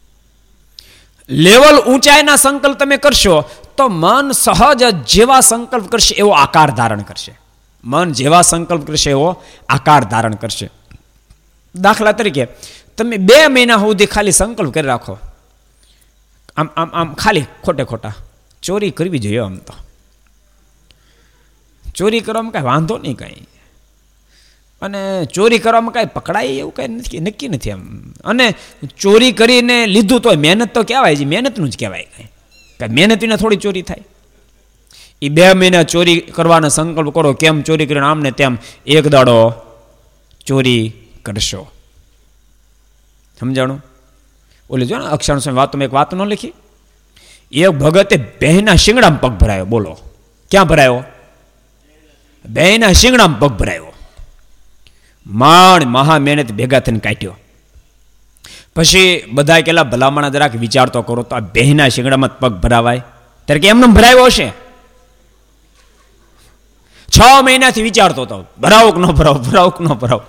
લેવલ ઊંચાઈના સંકલ્પ તમે કરશો તો મન સહજ જેવા સંકલ્પ કરશે એવો આકાર ધારણ કરશે. મન જેવા સંકલ્પ કરશે એવો આકાર ધારણ કરશે. દાખલા તરીકે તમે બે મહિના સુધી ખાલી સંકલ્પ કરી રાખો, આમ આમ આમ ખાલી ખોટે ખોટા ચોરી કરવી જોઈએ. આમ તો ચોરી કરવામાં કાંઈ વાંધો નહીં કાંઈ, અને ચોરી કરવામાં કાંઈ પકડાય એવું કાંઈ નથી, નક્કી નથી આમ. અને ચોરી કરીને લીધું તો મહેનત તો કહેવાય છે, મહેનતનું જ કહેવાય. કાંઈ કાંઈ મહેનત વિના થોડી ચોરી થાય. એ બે મહિના ચોરી કરવાનો સંકલ્પ કરો, કેમ ચોરી કરીને આમ ને તેમ એક દાડો ચોરી કરશો. સમજાણું? ઓલી જો ને અક્ષાણ સ્વામી વાતમાં એક વાત ન લખી, એક ભગતે બહેના શિંગડામાં પગ ભરાયો. બોલો, ક્યાં ભરાયો? બહેના શિંગડામાં પગ ભરાયો. માણ મહા મહેનત ભેગા થઈને કાઢ્યો. પછી બધા કેલા ભલામણા જરાક વિચાર તો કરો તો આ બહેના શિંગડામાં પગ ભરાવાય? ત્યારે કે એમને ભરાયો હશે. છ મહિનાથી વિચારતો હતો ભરાવો કે ન ભરાવો, ભરાવો કે ન ભરાવો.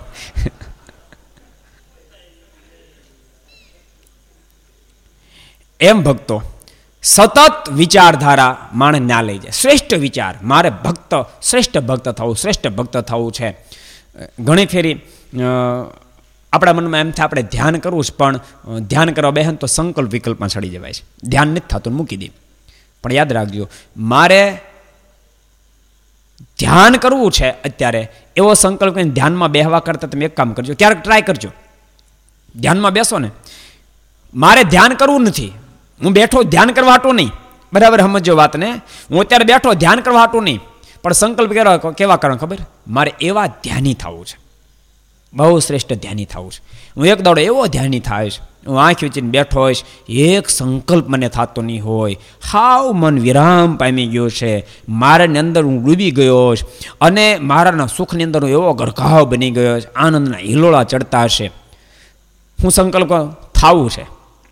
એમ ભક્તો સતત વિચારધારા માણસ ના લઈ જાય. શ્રેષ્ઠ વિચાર, મારે ભક્ત શ્રેષ્ઠ ભક્ત થવું, શ્રેષ્ઠ ભક્ત થવું છે. ઘણી ફેરી આપણા મનમાં એમ થાય આપણે ધ્યાન કરવું છે, પણ ધ્યાન કરવા બેહન તો સંકલ્પ વિકલ્પમાં ચડી જવાય છે. ધ્યાન નથી થતું, મૂકી દે. પણ યાદ રાખજો, મારે ધ્યાન કરવું છે અત્યારે એવો સંકલ્પ કરીને ધ્યાનમાં બેહવા કરતા તમે એક કામ કરજો, ક્યારેક ટ્રાય કરજો. ધ્યાનમાં બેસો ને, મારે ધ્યાન કરવું નથી, હું બેઠો ધ્યાન કરવા હાટું નહીં. બરાબર સમજો વાતને. હું અત્યારે બેઠો ધ્યાન કરવા હાટું નહીં, પણ સંકલ્પ કેવા કેવા કારણ ખબર? મારે એવા ધ્યાની થવું છે, બહુ શ્રેષ્ઠ ધ્યાની થવું છે. હું એક દાડો એવો ધ્યાની થાય છે, હું આંખ વીંચીને બેઠો હોઈશ, એક સંકલ્પ મને થતો નહીં હોય, હાવ મન વિરામ પામી ગયો છે, મારાની અંદર હું ડૂબી ગયો છે, અને મારાના સુખની અંદર હું એવો ગરકાવ બની ગયો છે, આનંદના હિલોળા ચડતા હશે. હું સંકલ્પ થાવું છે,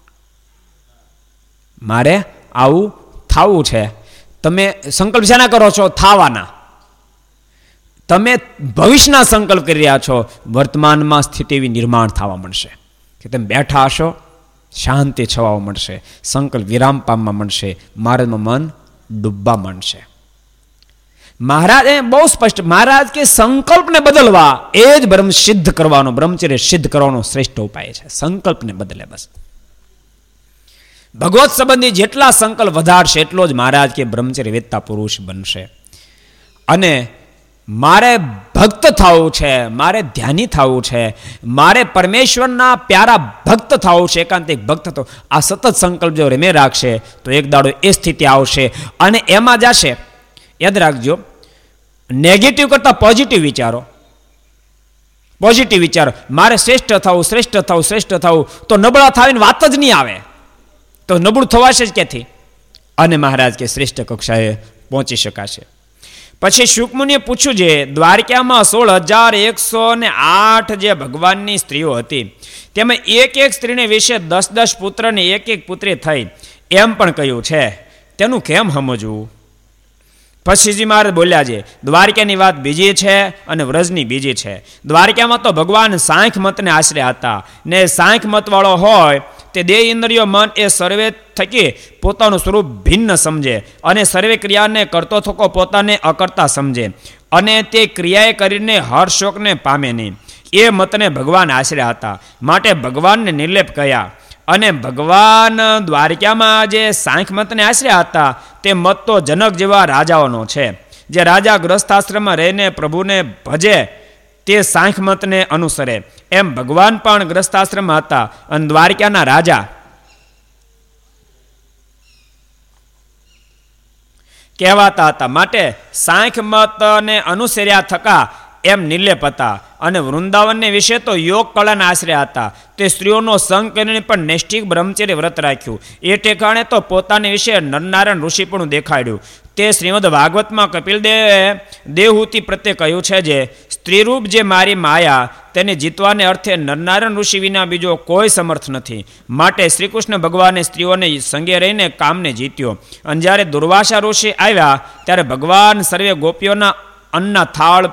મારે આવું થાવું છે. તમે સંકલ્પ શાના કરો છો? થાવાના. તમે ભવિષ્યના સંકલ્પ કરી રહ્યા છો. વર્તમાનમાં સ્થિતિ એવી નિર્માણ થવા મળશે કે તમે બેઠા હશો, શાંતિ છવાવા મળશે, સંકલ્પ વિરામ પામવા મળશે, મહારાજમાં મન ડૂબવા માંડશે. મહારાજ એ બહુ સ્પષ્ટ, મહારાજ કે સંકલ્પને બદલવા એ જ બ્રહ્મ સિદ્ધ કરવાનો, બ્રહ્મચર્ય સિદ્ધ કરવાનો શ્રેષ્ઠ ઉપાય છે. સંકલ્પને બદલે બસ. ભગવત સંબંધી જેટલા સંકલ્પ વધારશે એટલો જ મહારાજ કે બ્રહ્મચર્ય વેદતા પુરુષ બનશે. અને મારે ભક્ત થવું છે, મારે ધ્યાની થવું છે, મારે પરમેશ્વરના પ્યારા ભક્ત થવું છે, એકાંતિક ભક્ત થવું, આ સતત સંકલ્પ જો રેમે રાખશે તો એક દાડો એ સ્થિતિ આવશે અને એમાં જશે. યાદ રાખજો, નેગેટિવ કરતા પોઝિટિવ વિચારો, પોઝિટિવ વિચારો. મારે શ્રેષ્ઠ થવું, શ્રેષ્ઠ થવું, શ્રેષ્ઠ થવું, તો નબળા થવાની વાત જ નહીં આવે, તો નબળું થવાશે જ ક્યાંથી? અને મહારાજ કે શ્રેષ્ઠ કક્ષાએ પહોંચી શકાશે. પછી શુકમુનિએ પૂછ્યું છે, દ્વારકામાં સોળ હજાર એકસો ને આઠ જે ભગવાનની સ્ત્રીઓ હતી, તેમાં એક એક સ્ત્રીને વિશે દસ દસ પુત્ર ને એક એક પુત્રી થઈ એમ પણ કહ્યું છે, તેનું કેમ સમજવું? પછીજી મહારાજ બોલ્યા છે, દ્વારકાની વાત બીજી છે અને વ્રજની બીજી છે. દ્વારકામાં તો ભગવાન સાંખ્ય મતને આશરે હતા, ને સાંખ્ય મત વાળો હોય તે દેહ ઇન્દ્રિયો મન એ સર્વે થકી પોતાનું સ્વરૂપ ભિન્ન સમજે અને સર્વે ક્રિયાને કરતો થકો પોતાને અકર્તા સમજે અને તે ક્રિયાએ કરીને હર્ષ શોકને પામે નહીં. એ મતને ભગવાન આશરે હતા, માટે ભગવાનને નિર્લેપ કહ્યા. અને ભગવાન દ્વારકામાં જે સાંખ્ય મતને આશરે હતા તે મત તો જનક જેવા રાજાઓનો છે. જે રાજા ગ્રસ્થાશ્રમમાં રહીને પ્રભુને ભજે તે સાંખ્ય મતને અનુસરે, એમ ભગવાન પણ ગ્રસ્થાશ્રમમાં હતા અને દ્વારકાના રાજા કહેવાતા હતા. માટે સાંખ્ય મતને અનુસર્યા થકા એમ નિર્લેપ હતા. અને વૃંદાવનને વિશે તો યોગ કળાના આશરે હતા. તે સ્ત્રીઓનો સંગ કરીને પણ નૈષ્ઠિક બ્રહ્મચર્ય વ્રત રાખ્યું. એ ઠેકાણે તો પોતાની વિશે નરનારાયણ ઋષિ પણ દેખાડ્યું. તે શ્રીમદ ભાગવતમાં કપિલદેવે દેવહૂતિ પ્રત્યે કહ્યું છે, જે સ્ત્રીરૂપ જે મારી માયા તેને જીતવાને અર્થે નરનારાયણ ઋષિ વિના બીજો કોઈ સમર્થ નથી. માટે શ્રી કૃષ્ણ ભગવાને સ્ત્રીઓને સંગે રહીને કામને જીત્યો. અને જ્યારે દુર્વાસા ઋષિ આવ્યા ત્યારે ભગવાન સર્વે ગોપીઓના અન્નના થાળ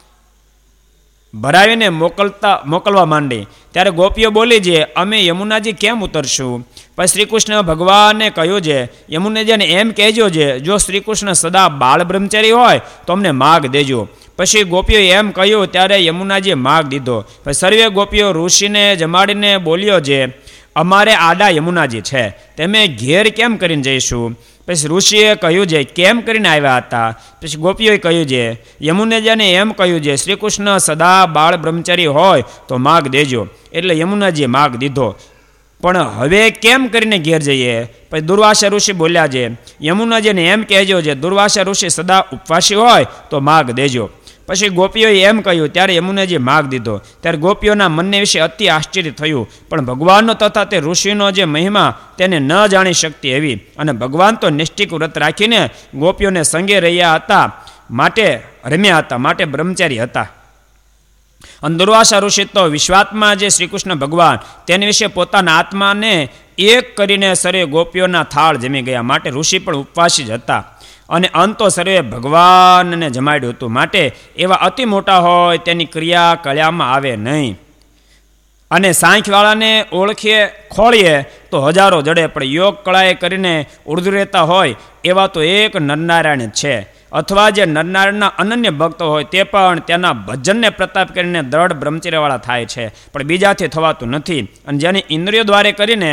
ભરાવીને મોકલતા મોકલવા માંડી. ત્યારે ગોપીઓ બોલી છે, અમે યમુનાજી કેમ ઉતરશું? પછી શ્રી કૃષ્ણ ભગવાને કહ્યું છે, યમુનાજીને એમ કહેજો છે, જો શ્રી કૃષ્ણ સદા બાળ બ્રહ્મચારી હોય તો અમને માગ દેજો. પછી ગોપીઓ એમ કહ્યું ત્યારે યમુનાજીએ માગ દીધો. પછી સર્વે ગોપીઓ ઋષિને જમાડીને બોલ્યો છે, અમારે આડા યમુનાજી છે, તમે ઘેર કેમ કરીને જઈશું? પછી ઋષિએ કહ્યું છે, કેમ કરીને આવ્યા હતા? પછી ગોપીઓએ કહ્યું છે, યમુનાજીને એમ કહ્યું છે, શ્રી કૃષ્ણ સદા બાળ બ્રહ્મચારી હોય તો માગ દેજો. એટલે યમુનાજીએ માગ દીધો. પણ હવે કેમ કરીને ઘેર જઈએ? પછી દુર્વાસા ઋષિ બોલ્યા છે, યમુનાજીને એમ કહેજો છે, દુર્વાસા ઋષિ સદા ઉપવાસી હોય તો માગ દેજો. પછી ગોપીઓએ એમ કહ્યું ત્યારે યમુનાજીએ માગ દીધો. ત્યારે ગોપીઓના મનને વિશે અતિ આશ્ચર્ય થયું, પણ ભગવાનનો તથા તે ઋષિનો જે મહિમા તેને ન જાણી શકતી એવી. અને ભગવાન તો નિષ્ઠિક વ્રત રાખીને ગોપીઓને સંગે રહ્યા હતા, માટે રમ્યા હતા, માટે બ્રહ્મચારી હતા. અને દુર્વાસા ઋષિ તો વિશ્વાત્મા જે શ્રી કૃષ્ણ ભગવાન તેની વિશે પોતાના આત્માને એક કરીને સર્વે ગોપીઓના થાળ જમી ગયા, માટે ઋષિ પણ ઉપવાસી જ હતા. અને અંતો સર્વે ભગવાનને જમાડ્યું હતું, માટે એવા અતિ મોટા હોય તેની ક્રિયા કળ્યામાં આવે નહીં. અને સાંખ્યવાળાને ઓળખીએ ખોળીએ તો હજારો જડે, પણ યોગ કળાએ કરીને ઉર્ધ્વ રહેતા હોય એવા તો એક નરનારાયણ છે. અથવા જે નરનારાયણના અનન્ય ભક્તો હોય તે પણ તેના ભજનને પ્રતાપ કરીને દ્રઢ બ્રહ્મચર્યવાળા થાય છે, પણ બીજાથી થવાતું નથી. અને જેની ઇન્દ્રિયો દ્વારે કરીને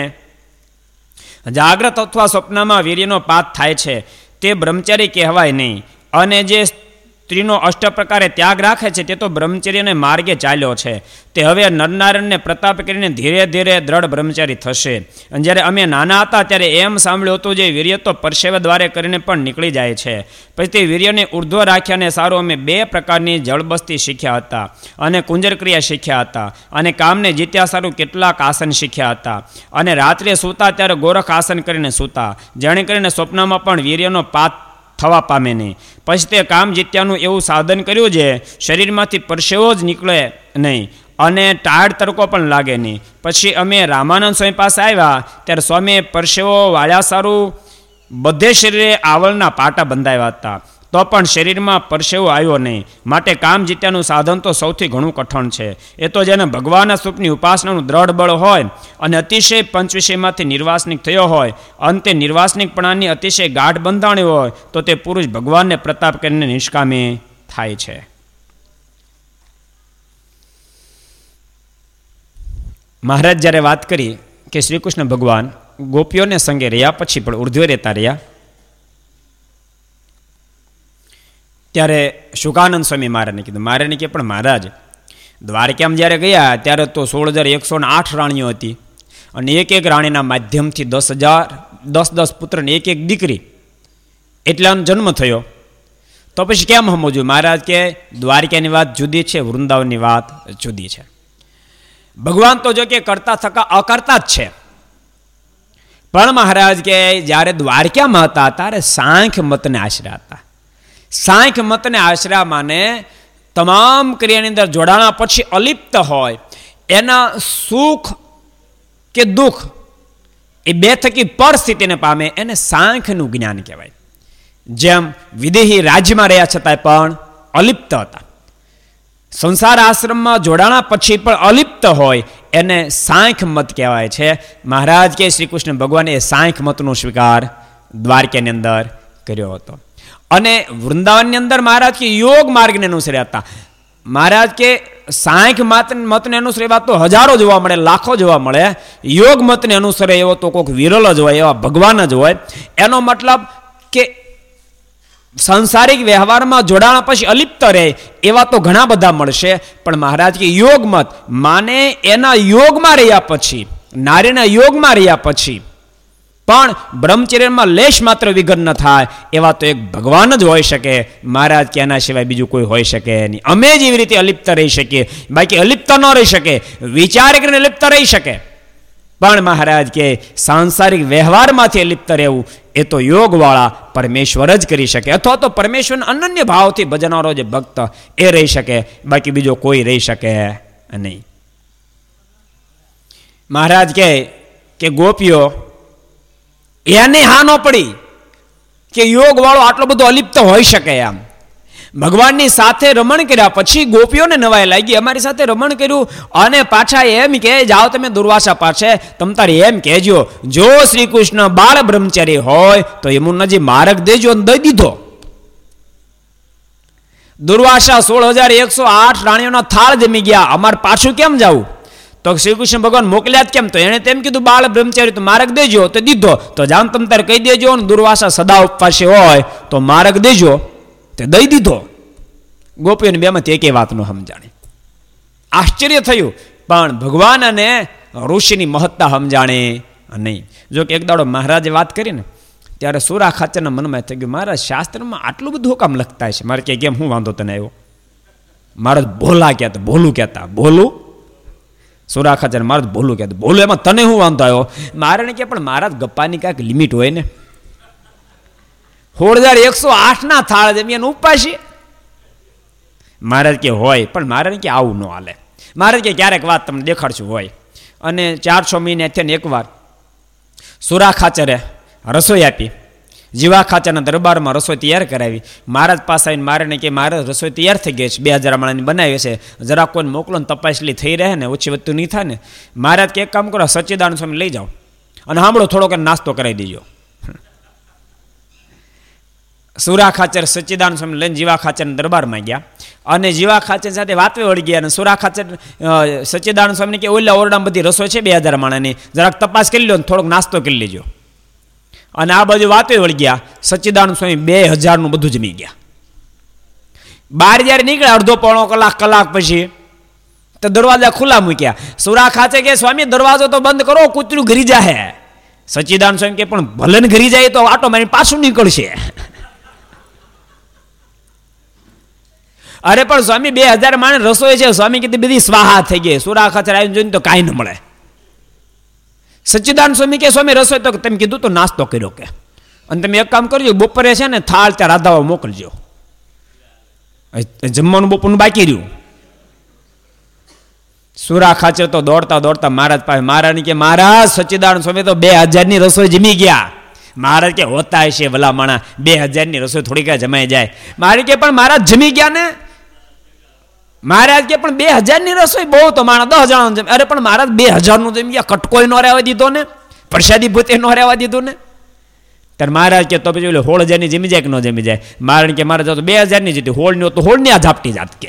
જાગ્રત અથવા સ્વપ્નમાં વીર્યનો પાત થાય છે તે બ્રહ્મચારી કહેવાય નહીં. અને જે સ્ત્રીનો અષ્ટ પ્રકારે ત્યાગ રાખે છે તે તો બ્રહ્મચર્યને માર્ગે ચાલ્યો છે. તે હવે નરનારાયણને પ્રતાપ કરીને ધીરે ધીરે દ્રઢ બ્રહ્મચારી થશે. અને જ્યારે અમે નાના હતા ત્યારે એમ સાંભળ્યું હતું, જે વીર્ય તો પરસેવા દ્વારે કરીને પણ નીકળી જાય છે. પછી તે વીર્યને ઉર્ધ્વ રાખ્યાને સારું અમે બે પ્રકારની જળબસ્તી શીખ્યા હતા, અને કુંજરક્રિયા શીખ્યા હતા, અને કામને જીત્યા સારું કેટલાક આસન શીખ્યા હતા. અને રાત્રે સૂતા ત્યારે ગોરખ આસન કરીને સૂતા, જેણે કરીને સ્વપ્નમાં પણ વીર્યનો પાત થવા પામે નહીં. પછી તે કામ જીત્યાનું એવું સાધન કર્યું છે, શરીરમાંથી પરસેવો જ નીકળે નહીં. અને ટાઢ તડકો પણ લાગે નહીં. પછી અમે રામાનંદ સ્વામી પાસે આવ્યા ત્યારે સ્વામીએ પરસેવો વાળ્યા સારું બધે શરીરે આવળના પાટા બંધાવ્યા હતા, તો પણ શરીરમાં પરસેવો આવ્યો નહીં. માટે કામ જીત્યાનું સાધન તો સૌથી ઘણું કઠણ છે. એ તો જેને ભગવાનના સ્વરૂપની ઉપાસનાનું દ્રઢ બળ હોય અને અતિશય પંચવિષયમાંથી નિર્વાસનિક થયો હોય, અંતે નિર્વાસનિકપણાની અતિશય ગાઢ બંધાણી હોય, તો તે પુરુષ ભગવાનને પ્રતાપ કરીને નિષ્કામી થાય છે. મહારાજ જ્યારે વાત કરી કે શ્રી કૃષ્ણ ભગવાન ગોપીઓને સંગે રહ્યા પછી પણ ઉર્ધ્વે રહેતા રહ્યા, ત્યારે શુકાનંદ સ્વામી મહારાજને કીધું. મહારાજને કે પણ મહારાજ દ્વારકામાં જ્યારે ગયા ત્યારે તો સોળ હજાર એકસો ને આઠ રાણીઓ હતી અને એક એક રાણીના માધ્યમથી દસ હજાર દસ દસ પુત્રને એક એક દીકરી એટલાનો જન્મ થયો. તો પછી કેમ સમજવું? મહારાજ કે દ્વારકાની વાત જુદી છે, વૃંદાવનની વાત જુદી છે. ભગવાન તો જો કે કરતા થકા અકર્તા જ છે, પણ મહારાજ કે જ્યારે દ્વારકામાં હતા ત્યારે સાંખ્ય મતને આશરા હતા. સાંખ્ય મતને આશરા માને તમામ ક્રિયાની અંદર જોડાણા પછી અલિપ્ત હોય, એના સુખ કે દુઃખ એ બે થકી પરિસ્થિતિને પામે, એને સાંખ્યનું જ્ઞાન કહેવાય. જેમ વિદેહી રાજ્યમાં રહ્યા છતાંય પણ અલિપ્ત હતા, સંસાર આશ્રમમાં જોડાણા પછી પણ અલિપ્ત હોય, એને સાંખ્ય મત કહેવાય છે. મહારાજ કે શ્રી કૃષ્ણ ભગવાને એ સાંખ્ય મતનો સ્વીકાર દ્વારકાની અંદર કર્યો હતો. અને વૃંદાવનની અંદર મહારાજ કે યોગ માર્ગને અનુસર્યા હતા. મહારાજ કે સાંખ્ય મત મતને અનુસરેવા તો હજારો જોવા મળે, લાખો જોવા મળે. યોગ મતને અનુસરે એવો તો કોઈક વિરલ જ હોય, એવા ભગવાન જ હોય. એનો મતલબ કે સંસારિક વ્યવહારમાં જોડાણ પછી અલિપ્ત રહે એવા તો ઘણા બધા મળશે, પણ મહારાજ કે યોગ મત માને એના યોગમાં રહ્યા પછી, નારીના યોગમાં રહ્યા પછી પણ બ્રહ્મચર્યમાં લેશ માત્ર વિઘન ન થાય એવા તો એક ભગવાન જ હોઈ શકે. મહારાજ કે એના સિવાય બીજું કોઈ હોઈ શકે નહીં. અમે જ એવી રીતે અલિપ્ત રહી શકીએ, બાકી અલિપ્ત ન રહી શકે. વિચાર કરીને અલિપ્ત રહી શકે, પણ મહારાજ કે સાંસારિક વ્યવહારમાંથી અલિપ્ત રહેવું એ તો યોગવાળા પરમેશ્વર જ કરી શકે, અથવા તો પરમેશ્વરને અનન્ય ભાવથી ભજનારો જે ભક્ત એ રહી શકે, બાકી બીજો કોઈ રહી શકે નહીં. મહારાજ કહે કે ગોપીઓ એને હા ન પડી કે યોગ વાળો આટલો બધો અલિપ્ત હોઈ શકે. આમ ભગવાનની સાથે રમણ કર્યા પછી ગોપીઓને નવાઈ લાગી, અમારી સાથે રમણ કર્યું, અને પાછા એમ કે જાઓ તમે દુર્વાસા પાસે, તમ તારે એમ કહેજો જો શ્રી કૃષ્ણ બાળ બ્રહ્મચારી હોય તો યમુનાજી માર્ગ દેજો, અને દઈ દીધો. દુર્વાસા સોળ હજાર એકસો આઠ રાણીઓના થાળ જમી ગયા, અમારે પાછું કેમ જવું? તો શ્રી કૃષ્ણ ભગવાન મોકલ્યા જ કેમ? તો એને તેમ કીધું બાળ બ્રહ્મચારી તો માર્ગ દેજો, તો દીધો. તો જાણ તમ તારે કહી દેજો, અને દુર્વાસા સદા ઉપવાસી હોય તો માર્ગ દેજો, તે દઈ દીધો. ગોપીઓને બેમાંથી એકે વાત ન સમજાણી. આશ્ચર્ય થયું, પણ ભગવાન અને ઋષિની મહત્તા સમજાણી નહીં. જો કે એક દાડો મહારાજે વાત કરી ને ત્યારે સુરા ખાચરના મનમાં થઈ ગયું, મહારાજ શાસ્ત્રમાં આટલું બધું કામ લખતા છે. મારે કે કેમ હું વાંધો તને આવ્યો? મહારાજ ભોલા કહેતા, ભોલું કહેતા, ભોલું સુરા ખાચર મહારાજ ભોલું કહેતા, ભોલું એમાં તને શું વાંધો આવ્યો? મારે કે પણ મહારાજ ગપ્પાની કાંઈક લિમિટ હોય ને. સોળ હજાર એકસો આઠ ના થાળ જમી એને ઉપાસી. મહારાજ કે હોય, પણ મહારાજ કે આવું ન હાલે. મહારાજ કે ક્યારેક વાત તમને દેખાડશું હોય. અને ચાર છ મહિને થઈને એકવાર સુરા ખાચરે રસોઈ આપી, જીવા ખાચરના દરબારમાં રસોઈ તૈયાર કરાવી. મહારાજ પાસે આવીને મારે કે મહારાજ રસોઈ તૈયાર થઈ ગઈ છે, બે હજાર માણાની બનાવી છે, જરા કોઈને મોકલો ને તપાસલી થઈ રહે ને, ઓછી વધતું નહીં થાય ને. મહારાજ કે એક કામ કરો, સચ્ચિદાનંદ સ્વામી લઈ જાઓ અને સાંભળો થોડોક નાસ્તો કરાવી દેજો. સુરા ખાચર સચ્ચિદાનંદ સ્વામી લઈને જીવા ખાચરના દરબારમાં ગયા, અને જીવા ખાચર સાથે વાતવે વળી ગયા. અને સુરા ખાચર સચ્ચિદાનંદ સ્વામીને કે ઓલા ઓરડામાં બધી રસોઈ છે બે હજાર માણાની, જરાક તપાસ કરી લો ને થોડોક નાસ્તો કરી લેજો. અને આ બાજુ વાતવે વળી ગયા. સચ્ચિદાનંદ સ્વામી બે હજારનું બધું જમી ગયા. બહાર જ્યારે નીકળ્યા અડધો પોણો કલાક કલાક પછી તો દરવાજા ખુલ્લા મૂક્યા. સુરા ખાચર કે સ્વામી દરવાજો તો બંધ કરો, કૂતરું ઘરી જાય. સચ્ચિદાનંદ સ્વામી કે પણ ભલે ને ઘરી જાય તો આટો મારી પાછું નીકળશે. અરે પણ સ્વામી બે હજાર માણસ રસોઈ છે. સ્વામી કીધું બધી સ્વાહા થઈ ગઈ. સુરા ખાચર આવીને જોઈને તો કાંઈ ન મળે. સચ્ચિદાનંદ સ્વામી કે સ્વામી રસોઈ તો તમે કીધું તો નાસ્તો કર્યો કે, અને તમે એક કામ કરજો બપોરે છે ને થાળ ત્યાં રાધાવા મોકલજો, જમવાનું બપોરનું બાકી રહ્યું. સુરા ખાચર તો દોડતા દોડતા મહારાજ પાસે, મહારાજ કે મહારાજ સચ્ચિદાનંદ સ્વામી તો બે હજારની રસોઈ જમી ગયા. મહારાજ કે હોતા હશે ભલા માણા, બે હજારની રસોઈ થોડી કાંઈ જમાઈ જાય. મહારાજ કે પણ મહારાજ જમી ગયા ને. મહારાજ કે પણ બે હજારની રસોઈ બહુ તો માણા દસ જણા જમે. અરે પણ મહારાજ બે હજારનું જમી ગયા, કટકોઈ નો રહેવા દીધો ને, પ્રસાદી ભૂતે નો રહેવા દીધું ને. ત્યારે મહારાજ કે તો પછી સોળ હજારની જમી જાય કે ન જમી જાય. મહારાજ કે મહારાજ તો બે હજારની જતી, હોળ ની તો હોળ ની આ ઝાપટી જાત કે.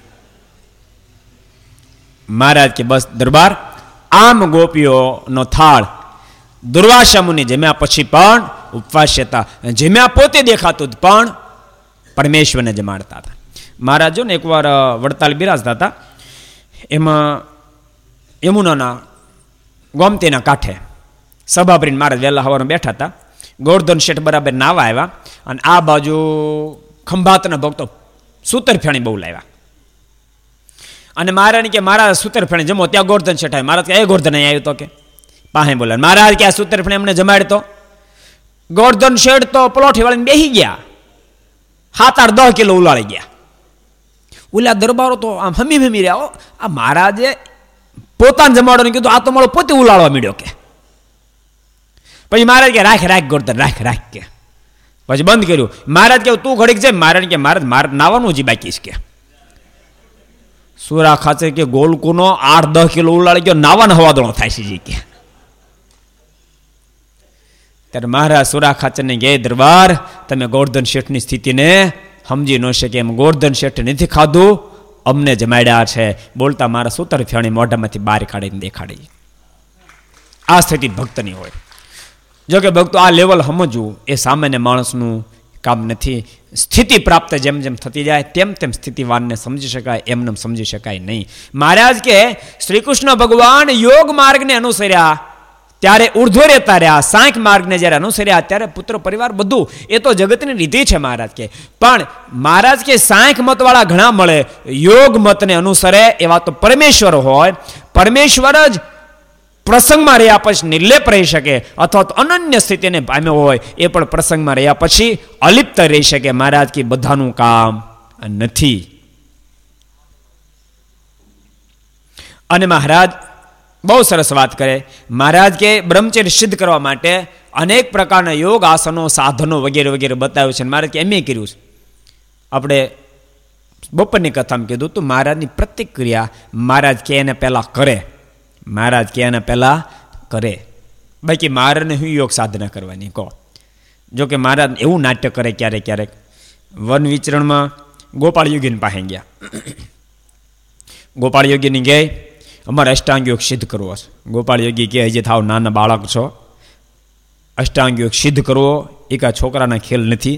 મહારાજ કે બસ દરબાર, આમ ગોપીઓનો થાળ દુર્વાસા મુનિ જમ્યા પછી પણ ઉપવાસ હતા, જમ્યા પોતે દેખાતું પણ પરમેશ્વરને જમાડતા હતા. મહારાજ જો ને એકવાર વડતાલ બિરાજતા હતા, એમાં યમુનાના ગોમતીના કાંઠે સભા ભરીને મહારાજ વહેલા સવારમાં બેઠા હતા. ગોવર્ધન શેઠ બરાબર નાવા આવ્યા અને આ બાજુ ખંભાતના ભક્તો સૂતર ફેણી બહુ લાવ્યા. અને મહારાજ કે મારા સૂતર ફેણી જમો, ત્યાં ગોવર્ધન શેઠ આવ્યા. મહારાજ કે એ ગોવર્ધન અહીં આવ્યું તો કે પાસે બોલા. મહારાજ કે આ સૂતર ફેણી એમને જમાડતો. ગોવર્ધન શેઠ તો પલોઠી વાળીને બેસી ગયા, સાત આઠ દસ કિલો ઉલાળી ગયા. ઉલા દરબારો તો આમ હમી હમી રહ્યા. આ મહારાજે પોતાને જમાડો કીધું, આ તો મારો પોતે ઉલાળવા માંડ્યો કે. પછી મહારાજ કે રાખ રાખ ગોવર્ધન રાખ રાખ કે. પછી બંધ કર્યું. મહારાજ કે તું ઘડીક જાય. મહારાજ કે મહારાજ મારે નાવાનું જ બાકી છે કે. સુરા ખાચર કે ગોલકુનો આઠ દસ કિલો ઉલાળી ગયો, નાવાનો હવાદણો થાય છે કે. ત્યારે મહારાજ સુરા ખાચરને કહે, દરબાર તમે ગોવર્ધન શેઠની સ્થિતિને સમજી ન શકે એમ. ગોવર્ધન શેઠ નથી ખાધું, અમને જમાડ્યા છે. બોલતા મારા સૂતર ફેણી મોઢામાંથી બહાર કાઢીને દેખાડી. આ સ્થિતિ ભક્તની હોય. જો કે ભક્તો આ લેવલ સમજવું એ સામાન્ય માણસનું કામ નથી. સ્થિતિ પ્રાપ્ત જેમ જેમ થતી જાય તેમ તેમ સ્થિતિવાનને સમજી શકાય, એમને સમજી શકાય નહીં. મહારાજ કે શ્રી કૃષ્ણ ભગવાન યોગ માર્ગને અનુસર્યા ત્યારે ઉર્ધ્વ રહેતા રહ્યા, સાંખ માર્ગને જ્યારે અનુસર્યા ત્યારે પુત્ર પરિવાર બધું એ તો જગતની રીતિ છે. મહારાજ કે પણ મહારાજ કે સાંખ મતવાળા ઘણા મળે, યોગ મતને અનુસરે એવા તો પરમેશ્વર હોય. પરમેશ્વર જ પ્રસંગમાં રહ્યા પછી નિર્લેપ રહી શકે, અથવા તો અનન્ય સ્થિતિને પામ્યો હોય એ પણ પ્રસંગમાં રહ્યા પછી અલિપ્ત રહી શકે. મહારાજ કે બધાનું કામ નથી. અને મહારાજ બહુ સરસ વાત કરે. મહારાજ કે બ્રહ્મચર્ય સિદ્ધ કરવા માટે અનેક પ્રકારના યોગ આસનો સાધનો વગેરે વગેરે બતાવ્યું છે. મહારાજ કે એમ કર્યું છે. આપણે બપોરની કથામાં કીધું તો મહારાજની પ્રતિક્રિયા મહારાજ કે એને પહેલા કરે. મહારાજ કે એને પહેલા કરે. બાકી મહારાજને શું યોગ સાધના કરવાની કહો. જો કે મહારાજ એવું નાટ્ય કરે ક્યારેક ક્યારેક. વન વિચરણમાં ગોપાળ યોગીની પાસે ગયા. ગોપાળ યોગીની ગઈ, અમારે અષ્ટાંગ યોગ સિદ્ધ કરવો છે. ગોપાળ યોગી કે હજી થાવ નાના બાળક છો, અષ્ટાંગ યોગ સિદ્ધ કરવો એ કાંઈ છોકરાના ખેલ નથી.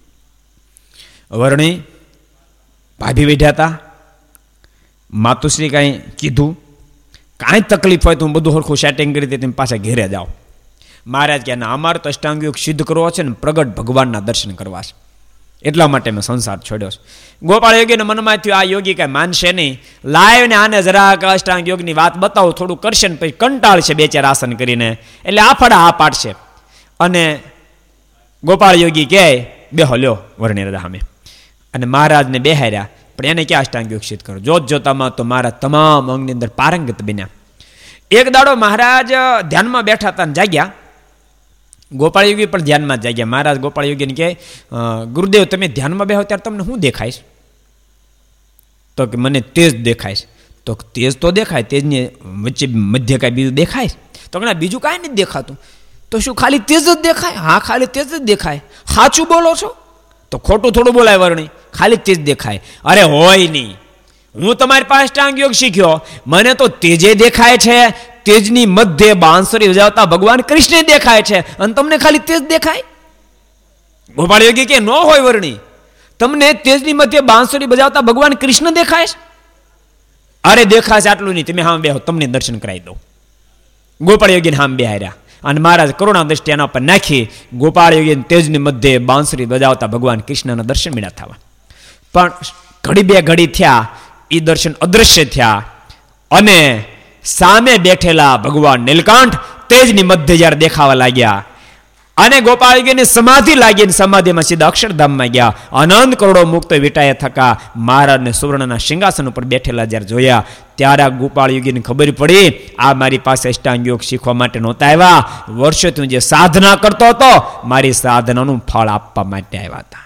વર્ણી ભાભી બેઠ્યા હતા. માતુશ્રી કાંઈ કીધું, કાંઈ તકલીફ હોય તો હું બધું સરખું સેટિંગ કરી દે, તમે પાછા ઘેરે જાઓ. મહારાજ કે ના, અમારે તો અષ્ટાંગ યોગ સિદ્ધ કરવો છે ને પ્રગટ ભગવાનના દર્શન કરવા છે, એટલા માટે મેં સંસાર છોડ્યો છે. ગોપાળ યોગીને મનમાં થયું આ યોગી કાંઈ માનશે નહીં, લાવ ને આને જરાક અષ્ટાંગ યોગની વાત બતાવો, થોડું કરશે ને પછી કંટાળશે બે ચાર આસન કરીને, એટલે આફડા આ પાડશે. અને ગોપાળ યોગી કહે બેહો લ્યો વર્ણિ રાજા સામે. અને મહારાજને બેહાર્યા. પણ એને ક્યાં અષ્ટાંગ યોગ સિદ્ધ કરો? જોત જોતામાં તો મહારાજ તમામ અંગની અંદર પારંગત બન્યા. એક દાડો મહારાજ ધ્યાનમાં બેઠા હતા ને જાગ્યા. ગોપાળ યોગી પણ ધ્યાનમાં જ જાગ્યા. મહારાજ ગોપાળ યોગીને કહે, ગુરુદેવ તમે ધ્યાનમાં બેહો ત્યારે તમને શું દેખાય? તો કે મને તેજ દેખાય છે. તો તેજ તો દેખાય, તેજની વચ્ચે મધ્ય કાંઈ બીજું દેખાય? તો કે બીજું કાંઈ નથી દેખાતું. તો શું ખાલી તેજ જ દેખાય? હા ખાલી તેજ જ દેખાય. સાચું બોલો છો? તો ખોટું થોડું બોલાય વર્ણી, ખાલી તેજ દેખાય. અરે હોય નહીં, હું તમારી પાસે અષ્ટાંગ યોગ શીખ્યો, મને તો તેજે દેખાય છે. તેજની મધ્ય બાંસુરી વજાવતા ભગવાન કૃષ્ણ દેખાય છે અને તમને ખાલી તેજ દેખાય? ગોપાળ યોગી કે ન હોય વર્ણી, તમને તેજની મધ્ય બાંસુરી બજાવતા ભગવાન કૃષ્ણ દેખાય છે? અરે દેખાય છે, આટલું નહીં, તમે હામ બેહો, તમને દર્શન કરાવી દઉં. ગોપાળ યોગીને હામ બેહાર્યા અને મહારાજ કરુણા દ્રષ્ટિ એના પર નાખી ગોપાળ યોગી તેજની મધ્ય બાંસુરી બજાવતા ભગવાન કૃષ્ણના દર્શન મળ્યા થવા. પણ ઘડી બે ઘડી થયા, એ દર્શન અદ્રશ્ય થયા અને સામે બેઠેલા ભગવાન નીલકંઠ તેજની મધ્ય જ્યારે દેખાવા લાગ્યા, અને ગોપાળજીની સમાધિ લાગી, સમાધિમાં સીધા અક્ષરધામમાં ગયા. અનંત કરોડો મુક્ત વિટાય થકા મહારાજને સુવર્ણના સિંહાસન ઉપર બેઠેલા જ્યારે જોયા, ત્યારે ગોપાળ યોગીને ખબર પડી આ મારી પાસે અષ્ટાંગ યોગ શીખવા માટે નહોતા આવ્યા, વર્ષોથી જે સાધના કરતો હતો મારી સાધનાનું ફળ આપવા માટે આવ્યા હતા.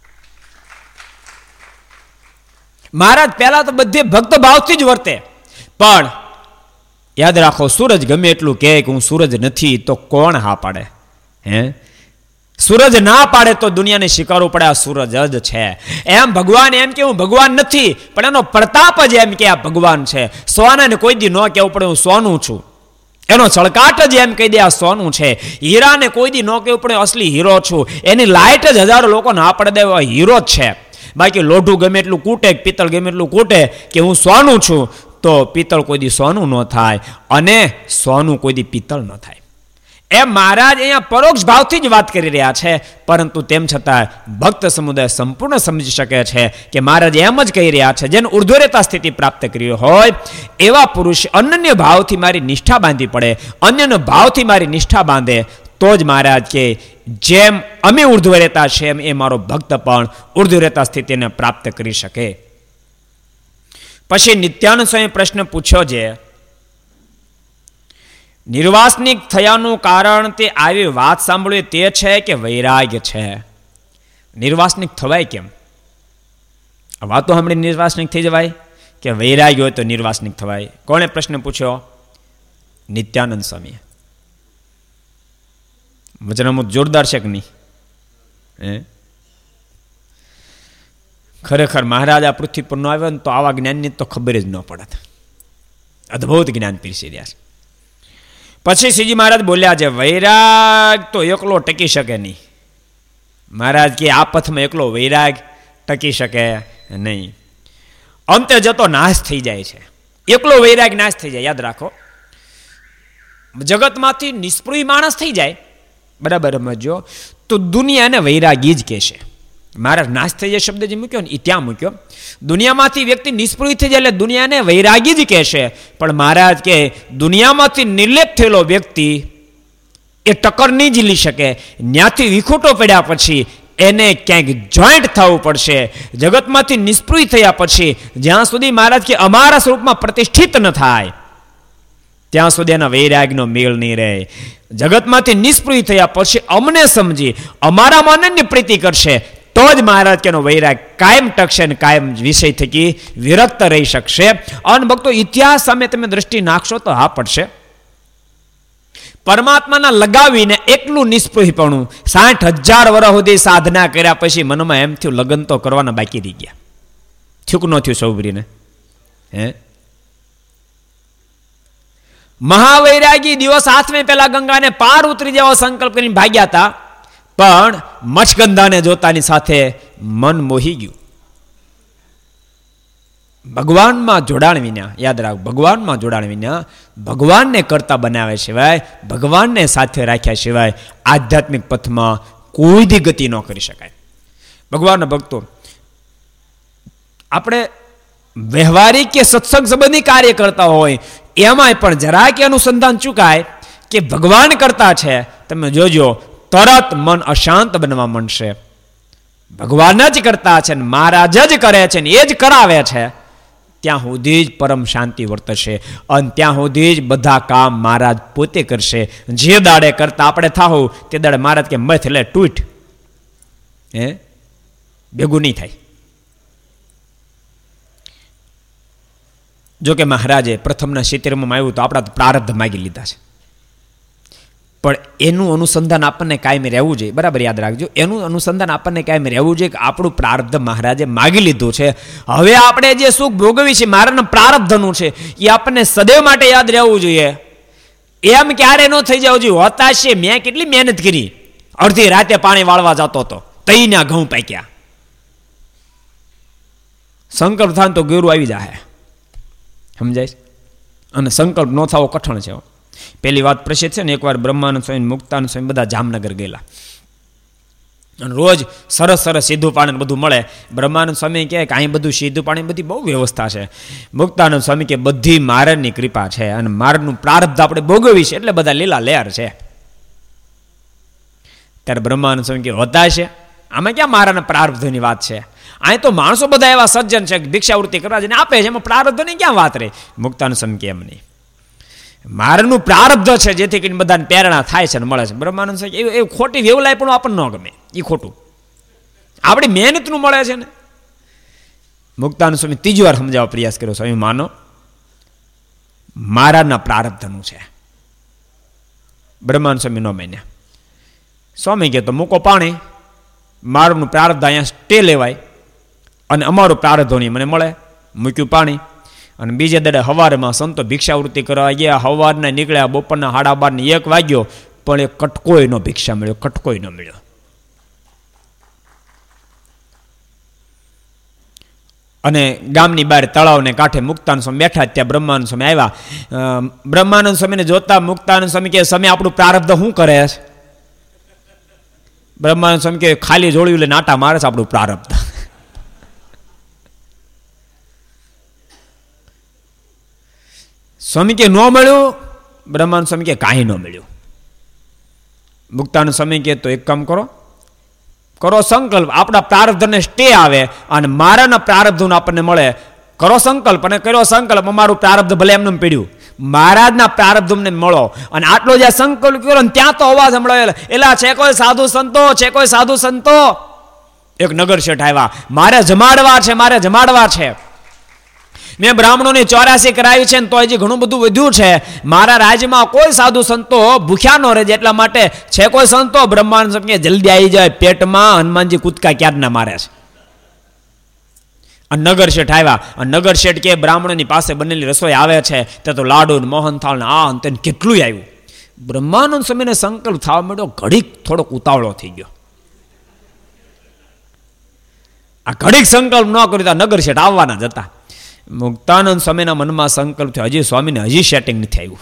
મહારાજ પહેલા તો બધે ભક્ત ભાવથી જ વર્તે, પણ યાદ રાખો, સૂરજ ગમે એટલું કહે કે હું સૂરજ નથી તો કોણ હા પાડે? હે, સૂરજ ના પાડે તો દુનિયાને સ્વીકારવું પડે આ સૂરજ જ છે. એમ ભગવાન એમ કે હું ભગવાન નથી, પણ એનો પ્રતાપ જ એમ કે આ ભગવાન છે. સોનાને કોઈ દી ન કહેવું પડે હું સોનું છું, એનો છળકાટ જ એમ કહી દે આ સોનું છે. હીરાને કોઈ દી ન કહેવું પડે અસલી હીરો છું, એની લાઈટ જ હજારો લોકો ના પડે દે હીરો જ છે. બાકી લોઢું ગમે એટલું કૂટે, પિત્તળ ગમે એટલું કૂટે કે હું સોનું છું, તો પિત્તળ કોઈ દી સોનું ન થાય અને સોનું કોઈ દી પિત્તળ ન થાય. એમ મહારાજ અહીંયા પરોક્ષ ભાવથી જ વાત કરી રહ્યા છે, પરંતુ તેમ છતાં ભક્ત સમુદાય સંપૂર્ણ સમજી શકે છે કે મહારાજ એમ જ કહી રહ્યા છે, જેને ઉર્ધ્વરેતા સ્થિતિ પ્રાપ્ત કરી હોય એવા પુરુષ અનન્ય ભાવથી મારી નિષ્ઠા બાંધવી પડે. અન્યનો ભાવથી મારી નિષ્ઠા બાંધે તો જ મહારાજ કે જેમ અમે ઉર્ધ્વરેતા છે એમ એ મારો ભક્ત પણ ઉર્ધ્વરેતા સ્થિતિને પ્રાપ્ત કરી શકે. પછી નિત્યાનંદ સ્વામી પ્રશ્ન પૂછ્યો છે, નિર્વાસનિક થયાનું કારણ તે આવી વાત સાંભળવી તે છે કે વૈરાગ્ય છે? નિર્વાસનિક થવાય કેમ? વાતો સાંભળી નિર્વાસનિક થઈ જવાય કે વૈરાગ્ય હોય તો નિર્વાસનિક થવાય? કોણે પ્રશ્ન પૂછ્યો? નિત્યાનંદ સ્વામી. વચનામૃત જોરદાર છે કે નહીં? હે, ખરેખર મહારાજ આ પૃથ્વી પર ન આવ્યો ને તો આવા જ્ઞાનની તો ખબર જ ન પડત. અદ્ભુત જ્ઞાન પીરસી રહ્યા છે. પછી શ્રીજી મહારાજ બોલ્યા છે, વૈરાગ તો એકલો ટકી શકે નહીં. મહારાજ કે આ પથમાં એકલો વૈરાગ ટકી શકે નહીં, અંતે જતો નાશ થઈ જાય છે. એકલો વૈરાગ નાશ થઈ જાય. યાદ રાખો, જગતમાંથી નિષ્પૃહી માણસ થઈ જાય, બરાબર સમજો, તો દુનિયાને વૈરાગી જ કહેશે. મહારાજ નાશ થઈ જાય શબ્દ જે મૂક્યો ને એ ત્યાં મૂક્યો. દુનિયામાંથી વ્યક્તિ નિષ્પૃહી થઈ જાય એટલે દુનિયાને વૈરાગી જ કહેશે. પણ મહારાજ કે દુનિયામાંથી નિર્લેપ થયેલો વ્યક્તિ એ ટક્કર નહીં ઝીલી શકે. ત્યાંથી વિખૂટો પડ્યા પછી એને ક્યાંક જોઈન્ટ થવું પડશે. જગતમાંથી નિષ્પૃહી થયા પછી જ્યાં સુધી મહારાજ કે અમારા સ્વરૂપમાં પ્રતિષ્ઠિત ન થાય ત્યાં સુધી એના વૈરાગનો મેળ નહીં રહે. જગતમાંથી નિષ્પૃહી થયા પછી અમને સમજી અમારામાં અનન્ય પ્રીતિ કરશે તો જ મહારાજ કેનો વૈરાગ કાયમ ટકશે ને કાયમ વિષય થકી વિરક્ત રહી શકશે. અન ભક્તો, ઇતિહાસ સામે તમે દ્રષ્ટિ નાખશો તો હા પડશે. પરમાત્માના લગાવીને એકલું નિષ્પૃહીપણું સાઠ હજાર વર્ષ સુધી સાધના કર્યા પછી મનમાં એમ થયું લગ્ન તો કરવાના બાકી રહી ગયા. થયું કે ન થયું સૌભરીને? હે, મહાવૈરાગી દિવસ આઠમે પહેલા ગંગાને પાર ઉતરી જવા સંકલ્પ કરીને ભાગ્યા હતા, પણ મચ્છગંધાને જોતાની સાથે મન મોહી ગયું. ભગવાનમાં જોડાણ વિના, યાદ રાખ, ભગવાનમાં જોડાણ વિના, ભગવાનને કરતા બનાવે સિવાય, ભગવાનને સાથે રાખ્યા સિવાય આધ્યાત્મિક પથમાં કોઈ દી ગતિ ન કરી શકાય. ભગવાનના ભક્તો, આપણે વ્યવહારિક કે સત્સંગ સંબંધી કાર્ય કરતા હોય એમાંય પણ જરા કે અનુસંધાન ચૂકાય કે ભગવાન કરતા છે, તમે જોજો તરત મન અશાંત બનવા માંડશે. ભગવાન જ કરતા છે ને મહારાજ જ કરે છે ને એ જ કરાવે છે, ત્યાં સુધી જ પરમ શાંતિ વર્તશે અને ત્યાં સુધી જ બધા કામ મહારાજ પોતે કરશે. જે દાડે કરતા આપણે થાવું તે દાડે મહારાજ કે મથ એટલે તૂટ, હે, ભેગું નહીં થાય. જો કે મહારાજે પ્રથમના સિત્તેરમાં આવ્યું તો આપણા પ્રારબ્ધ માગી લીધા છે, પણ એનું અનુસંધાન આપણને કાયમી રહેવું જોઈએ. બરાબર યાદ રાખજો, એનું અનુસંધાન આપણને કાયમી રહેવું જોઈએ કે આપણું પ્રારબ્ધ મહારાજે માગી લીધું છે. હવે આપણે જે સુખ ભોગવી છે મહારાજના પ્રારબ્ધનું છે, એ આપણને સદૈવ માટે યાદ રહેવું જોઈએ. એમ ક્યારે ન થઈ જવું જોઈએ હોતા છે મેં કેટલી મહેનત કરી, અડધી રાતે પાણી વાળવા જતો હતો, તઈના ઘઉં પાક્યા. સંકલ્પ થાય તો ગેરું આવી જાય, સમજાય? અને સંકલ્પ ન થવો કઠણ છે. પહેલી વાત પ્રસિદ્ધ છે ને, એકવાર બ્રહ્માનંદ સ્વામી, મુક્તાનંદ સ્વામી બધા જામનગર ગયેલા અને રોજ સરસ સરસ સીધું પાણી બધું મળે. બ્રહ્માનંદ સ્વામી કહે કે અહીં બધું સીધું પાણી બધી બહુ વ્યવસ્થા છે. મુક્તાનંદ સ્વામી કે બધી મારણની કૃપા છે અને મારણનું પ્રારબ્ધ આપણે ભોગવી છે એટલે બધા લીલા લહેર છે. ત્યારે બ્રહ્માનંદ સ્વામી કે હોતા છે, આમાં ક્યાં મારાના પ્રારબ્ધની વાત છે? અહીં તો માણસો બધા એવા સજ્જન છે ભિક્ષાવૃત્તિ કરવા જઈને આપે છે, એમાં પ્રારબ્ધની ક્યાં વાત રહી? મુક્તાનંદ સ્વામી કે એમ નહીં, મારાનું પ્રારબ્ધ છે જેથી કરીને બધાને પ્રેરણા થાય છે ને મળે છે. બ્રહ્માનંદ સ્વામી એ ખોટી વેવલાય પણ આપણને ન ગમે, એ ખોટું આપણી મહેનતનું મળે છે ને. મુક્તાનંદ સ્વામી ત્રીજી વાર સમજાવવા પ્રયાસ કર્યો, સ્વામી માનો મારાના પ્રારબ્ધનું છે. બ્રહ્માનંદ સ્વામી ન માન્યા. સ્વામી કે તો મૂકો પાણી, મારું પ્રારબ્ધ અહીંયા સ્ટે લેવાય અને અમારું પ્રારબ્ધ નહીં મને મળે. મૂક્યું પાણી અને બીજે દાડે સવારમાં સંતો ભિક્ષાવૃત્તિ કરવા ગયા. સવારના નીકળ્યા, બપોરના સાડા બાર ને એક વાગ્યો, પણ એ કટકોય નો ભિક્ષા મળ્યો, કટકોય ન મળ્યો. અને ગામની બહાર તળાવને કાંઠે મુક્તાનંદ સ્વામી બેઠા, ત્યાં બ્રહ્માનંદ સ્વામી આવ્યા. બ્રહ્માનંદ સ્વામીને જોતા મુક્તાનંદ સ્વામી કે સ્વામી આપણું પ્રારબ્ધ શું કરે છે? બ્રહ્માનંદ સ્વામી કે ખાલી જોડ્યું એટલે નાટા મારે છે આપણું પ્રારબ્ધ. સ્વામી કે ન મળ્યું? બ્રહ્માનંદ સ્વામી કે કાંઈ ન મળ્યું. મુક્તાનંદ સ્વામી કે તો એક કામ કરો, કરો સંકલ્પ, આપણા પ્રારબ્ધને સ્ટે આવે અને મારાના પ્રારબ્ધનું આપણને મળે. કરો સંકલ્પ, અને કર્યો સંકલ્પ, અમારું પ્રારબ્ધ ભલે એમને પડ્યું, મહારાજના પ્રારબ્ધને મળો. અને આટલો જે સંકલ્પ કર્યો ને ત્યાં તો અવાજ સંભળાયો, એલા છે કોઈ સાધુ સંતો, છે કોઈ સાધુ સંતો. એક નગર શેઠ આવ્યા, મારે જમાડવા છે, મારે જમાડવા છે. મેં બ્રાહ્મણોની ચોરાસી કરાવી છે ને તો હજી ઘણું બધું વધ્યું છે. મારા રાજ્યમાં કોઈ સાધુ સંતો ભૂખ્યા ન રહે, એટલા માટે છે કોઈ સંતો? બ્રહ્માનંદ સ્વામી જલ્દી આવી જાય, પેટમાં હનુમાનજી કૂદકા ક્યારના મારે છે. અને નગર શેઠ આવ્યા, અને નગર શેઠ કે બ્રાહ્મણોની પાસે બનેલી રસોઈ આવે છે, તે તો લાડુ મોહનથાળ ને આ અંતે કેટલું આવ્યું. બ્રહ્માનંદ સ્વામીને સંકલ્પ થવા માંડ્યો, ઘડીક થોડોક ઉતાવળો થઈ ગયો. આ ઘડીક સંકલ્પ ન કર્યો તો નગર શેઠ આવવાના જ હતા. મુક્તાનંદ સ્વામીના મનમાં સંકલ્પ થયો, હજી સ્વામીને હજી સેટિંગ નથી આવ્યું.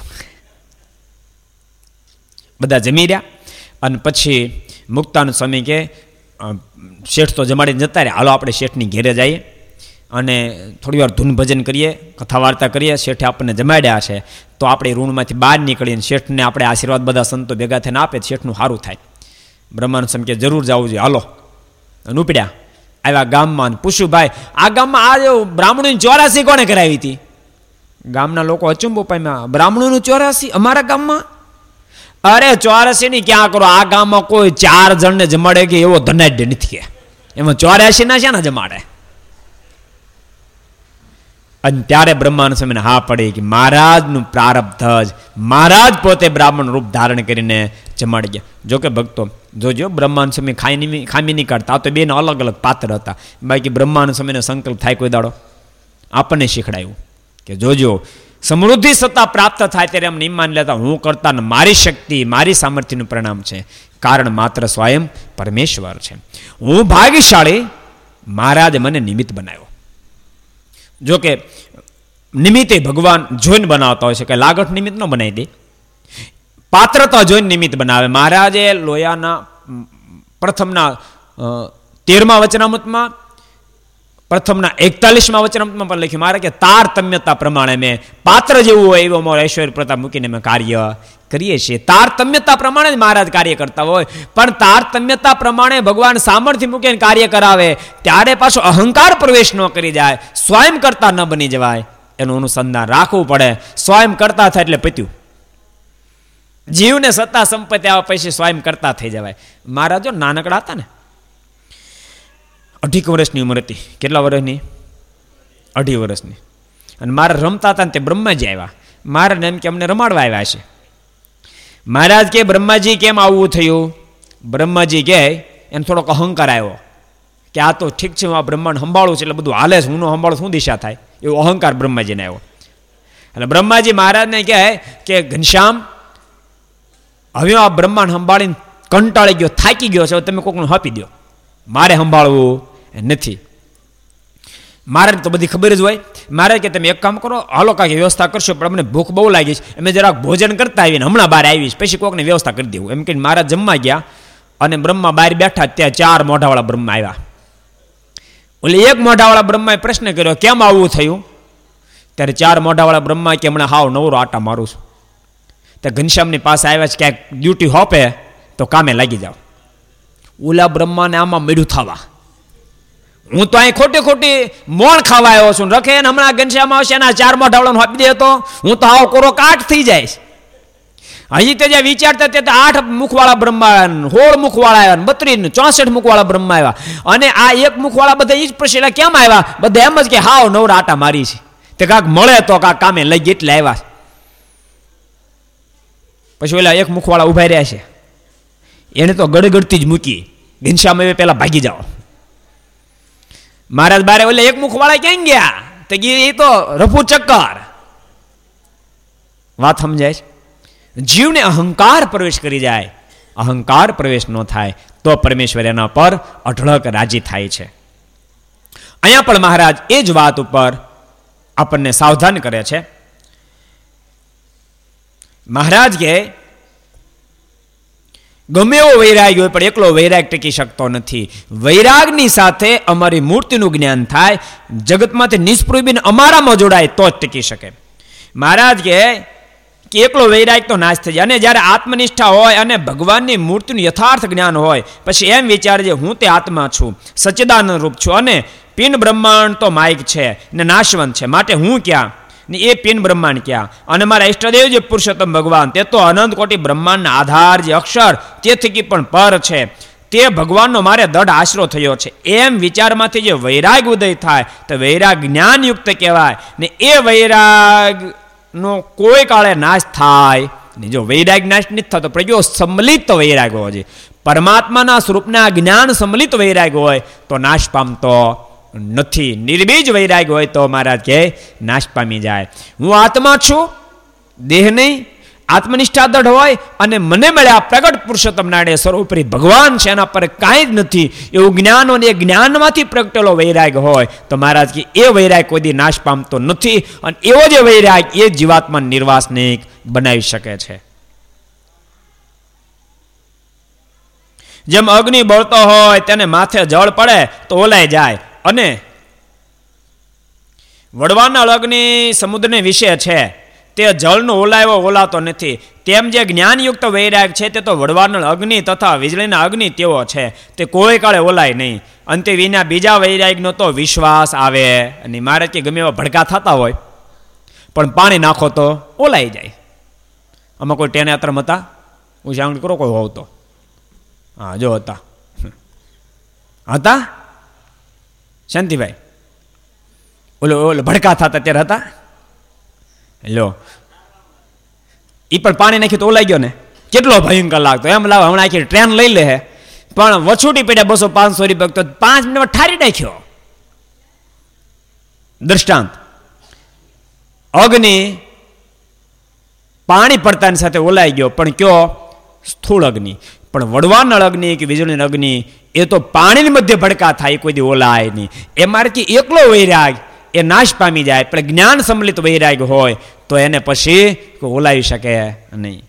બધા જમી રહ્યા અને પછી મુક્તાનંદ સ્વામી કે શેઠ તો જમાડીને જતા રહ્યા, હાલો આપણે શેઠની ઘેરે જઈએ અને થોડી વાર ધૂન ભજન કરીએ, કથા વાર્તા કરીએ. શેઠે આપણને જમાડ્યા છે તો આપણે ઋણમાંથી બહાર નીકળીને શેઠને આપણે આશીર્વાદ બધા સંતો ભેગા થઈને આપે, શેઠનું સારું થાય. બ્રહ્માનંદ સ્વામી કે જરૂર જવું જોઈએ, હાલો. અને ઉપડ્યા, આવ્યા ગામમાં, પૂછ્યું ભાઈ આ ગામમાં આ બ્રાહ્મણોની ચોરાસી કોણે કરાવી હતી? ગામના લોકો અચંબો પામ્યા, બ્રાહ્મણોનું ચોરાસી અમારા ગામમાં? અરે ચોરાસી ની ક્યાં કરો, આ ગામમાં કોઈ ચાર જણને જમાડે કે એવો ધનાઢ્ય નથી કે એમાં ચોરાસી ના છે ને જમાડે. અને ત્યારે બ્રહ્માનંદ સ્વામીને હા પડી કે મહારાજનું પ્રારબ્ધ જ, મહારાજ પોતે બ્રાહ્મણ રૂપ ધારણ કરીને જમાડી ગયા. જોકે ભક્તો જોજો, બ્રહ્માનંદ સ્વામી ખાઈ ખામી નહીં કાઢતા, તો બેના અલગ અલગ પાત્ર હતા. બાકી બ્રહ્માનંદ સ્વામીનો સંકલ્પ થાય કોઈ દાડો આપણને શીખડાયું કે જોજો સમૃદ્ધિ સત્તા પ્રાપ્ત થાય ત્યારે એમ નહીં માની લેતા હું કરતા ને મારી શક્તિ મારી સામર્થ્યનું પરિણામ છે, કારણ માત્ર સ્વયં પરમેશ્વર છે. હું ભાગ્યશાળી, મહારાજે મને નિમિત્ત બનાવ્યો. જોકે નિમિત્તે ભગવાન જોઈને બનાવતા હોય છે, કે લાગટ નિમિત્ત ન બનાવી દે, પાત્રતા જોઈને નિમિત્ત બનાવે. મહારાજે લોયાના પ્રથમના તેરમા વચનામૃતમાં, પ્રથમના એકતાલીસમાં વચનામૃતમાં પણ લખ્યું, મારે કે તારતમ્યતા પ્રમાણે મેં પાત્ર જેવું હોય એવો મારો ઐશ્વર્ય પ્રતાપ મૂકીને મેં કાર્ય કરીએ છીએ. તારતમ્યતા પ્રમાણે જ મહારાજ કાર્ય કરતા હોય, પણ તારતમ્યતા પ્રમાણે ભગવાન સામર્થ્ય મૂકીને કાર્ય કરાવે ત્યારે પાછો અહંકાર પ્રવેશ ન કરી જાય, સ્વયં કરતા ન બની જવાય, એનું અનુસંધાન રાખવું પડે. સ્વયં કરતા થાય એટલે પત્યું. જીવને સત્તા સંપત્તિ આવે પછી સ્વયં કરતા થઈ જવાય. મહારાજ જો નાનકડા હતા ને, અઢીક વર્ષની ઉંમર હતી. કેટલા વર્ષની? અઢી વર્ષની. અને મારે રમતા હતા ને તે બ્રહ્માજી આવ્યા. મારે એમ કે અમને રમાડવા આવ્યા છે. મહારાજ કે બ્રહ્માજી કેમ આવવું થયું? બ્રહ્માજી કહે એને થોડોક અહંકાર આવ્યો કે આ તો ઠીક છે, હું આ બ્રહ્માંડ સંભાળું છે એટલે બધું હાલે છે, હું ન સંભાળું શું દિશા થાય, એવો અહંકાર બ્રહ્માજીને આવ્યો. એટલે બ્રહ્માજી મહારાજને કહે કે ઘનશ્યામ, હવે આ બ્રહ્માંડ સંભાળીને કંટાળી ગયો, થાકી ગયો છે, તમે કોકનું આપી દો, મારે સંભાળવું નથી. મારે તો બધી ખબર જ હોય. મારે કે તમે એક કામ કરો, હાલો કાંઈક વ્યવસ્થા કરશો, પણ અમને ભૂખ બહુ લાગી છે, અમે જરાક ભોજન કરતા આવીને હમણાં બહાર આવીશ, પછી કોકને વ્યવસ્થા કરી દેવું એમ કહીને મારા જમવા ગયા. અને બ્રહ્મા બહાર બેઠા, ત્યાં ચાર મોઢાવાળા બ્રહ્મા આવ્યા. એટલે એક મોઢાવાળા બ્રહ્માએ પ્રશ્ન કર્યો, કેમ આવું થયું? ત્યારે ચાર મોઢાવાળા બ્રહ્મા કે હમણાં હાવ નવરો આટા મારું છું. ત્યાં ઘનશ્યામની પાસે આવ્યા છે, ક્યાંક ડ્યુટી હોપે તો કામે લાગી જાઓ. ઓલા બ્રહ્માને આમાં મેળું થવા. હું તો અહીં ખોટી ખોટી મોણ ખાવા આવ્યો છું. રખે ને હમણાં ઘનશ્યામ આવશે એના ચાર મોઢાવડાનો આપી દે તો હું તો આવો કોરો કાઠ થઈ જાય. હજી તે જે વિચારતા તે આઠ મુખવાળા બ્રહ્મા આવ્યા, સોળ મુખવાળા આવ્યા, બત્રીસ ચોસઠ મુખવાળા બ્રહ્મા આવ્યા. અને આ એક મુખવાળા બધા ઈ જ પ્રશ્ન કેમ આવ્યા? બધા એમ જ કે હાવ નવરા આટા મારી છે, તે કાંક મળે તો કાંક કામે લઈ ગઈ એટલે આવ્યા. પછી ઓલા એક મુખવાળા ઉભા રહ્યા છે, એને તો ગડગડતી જ મૂકી, ઘનશ્યામ હવે પેલા ભાગી જાઓ. મહારાજ બારે ઓલે એક મુખવાળા ક્યાં ગયા? તો એ તો રફુ ચક્કર. વાત સમજાય છે? જીવને અહંકાર પ્રવેશ કરી જાય, અહંકાર પ્રવેશ ન થાય તો પરમેશ્વર એના પર અઢળક રાજી થાય છે. અહીંયા પણ મહારાજ એ જ વાત ઉપર આપણને સાવધાન કરે છે. મહારાજ કે ગમે એવો વૈરાગ હોય પણ એકલો વૈરાગ ટકી શકતો નથી. વૈરાગની સાથે અમારી મૂર્તિનું જ્ઞાન થાય, જગતમાંથી નિષ્પૃબીને અમારામાં જોડાય તો જ ટકી શકે. મહારાજ કે કે એકલો વૈરાગ તો નાશ થઈ જાય. અને જ્યારે આત્મનિષ્ઠા હોય અને ભગવાનની મૂર્તિનું યથાર્થ જ્ઞાન હોય પછી એમ વિચારજે હું તે આત્મા છું, સચ્ચિદાનંદ રૂપ છું, અને પિંડ બ્રહ્માંડ તો માયક છે ને નાશવંત છે, માટે હું ક્યાં ને એ પિંડ બ્રહ્માંડ ક્યાં? અને મારા ઈષ્ટદેવ જે પુરુષોત્તમ ભગવાન તે તો અનંત કોટી બ્રહ્માંડના આધાર જે અક્ષર તે થકી પણ પર છે, તે ભગવાનનો મારે દઢ આશરો થયો છે. એમ વિચારમાંથી જે વૈરાગ ઉદય થાય તો વૈરાગ જ્ઞાનયુક્ત કહેવાય. ને એ વૈરાગ નો કોઈ કાળે નાશ થાય નહીં. જો વૈરાગ નાશ નથી થતો પણ જો સંમલિત વૈરાગ હોય છે, પરમાત્માના સ્વરૂપના જ્ઞાન સંમલિત વૈરાગ હોય તો નાશ પામતો નથી. નિર્બીજ વૈરાગ હોય તો મહારાજ કે નાશ પામી જાય. હું આત્મા છું, દેહ નહીં. આત્મનિષ્ઠા દઢ હોય અને મને મળ્યા પ્રગટ પુરુષોત્તમ નારાયણ સર્વોપરી ભગવાન છે, એના પર કાંઈ જ નથી એવું જ્ઞાન, અને એ જ્ઞાનમાંથી પ્રગટેલો વૈરાગ હોય તો મહારાજ કે એ વૈરાગ કોઈ દી નાશ પામતો નથી. અને એવો જે વૈરાગ એ જીવાત્મા નિર્વાસનિક બનાવી શકે છે. જેમ અગ્નિ બળતો હોય તેને માથે જળ પડે તો ઓલાઈ જાય, અને વડવાના અગ્નિ સમુદ્રને વિશે છે તે જળનો ઓલાયો ઓલાતો નથી. તેમ જે જ્ઞાનયુક્ત વૈરાગ છે તે તો વડવાનળ અગ્નિ તથા વીજળીના અગ્નિ તેવો છે, તે કોઈ કાળે ઓલાય નહીં. અંતે વિના બીજા વૈરાગનો તો વિશ્વાસ આવે. અને મારે કે ગમે એવા ભડકા થતા હોય પણ પાણી નાખો તો ઓલાઈ જાય. આમાં કોઈ ટેને અતરમ હતા? હું સાંભળી કરો કોઈ હોવ તો? હા જો હતા હતા શાંતિભાઈ, ઓલો ઓલો ભડકા થતા ત્યારે હતા. લો એ પણ પાણી નાખ્યું તો ઓલાઈ ગયો ને, કેટલો ભયંકર લાગતો. એમ લાવ હમણાં આખી ટ્રેન લઈ લે પણ વછૂટી પડ્યા બસો પાંચસો રૂપિયા તો પાંચ મિનિટમાં ઠારી નાખ્યો. દ્રષ્ટાંત, અગ્નિ પાણી પડતાની સાથે ઓલાઈ ગયો પણ કયો સ્થૂળ અગ્નિ. પણ વડવાનળ અગ્નિ કે વીજળીની અગ્નિ એ તો પાણીની મધ્ય ભડકા થાય, કોઈ દી ઓલાય નહીં. એ મારેથી એકલો વૈરાગ એ નાશ પામી જાય, પણ જ્ઞાન સંમલિત વૈરાગ હોય તો એને પછી ઓલાવી શકે નહીં.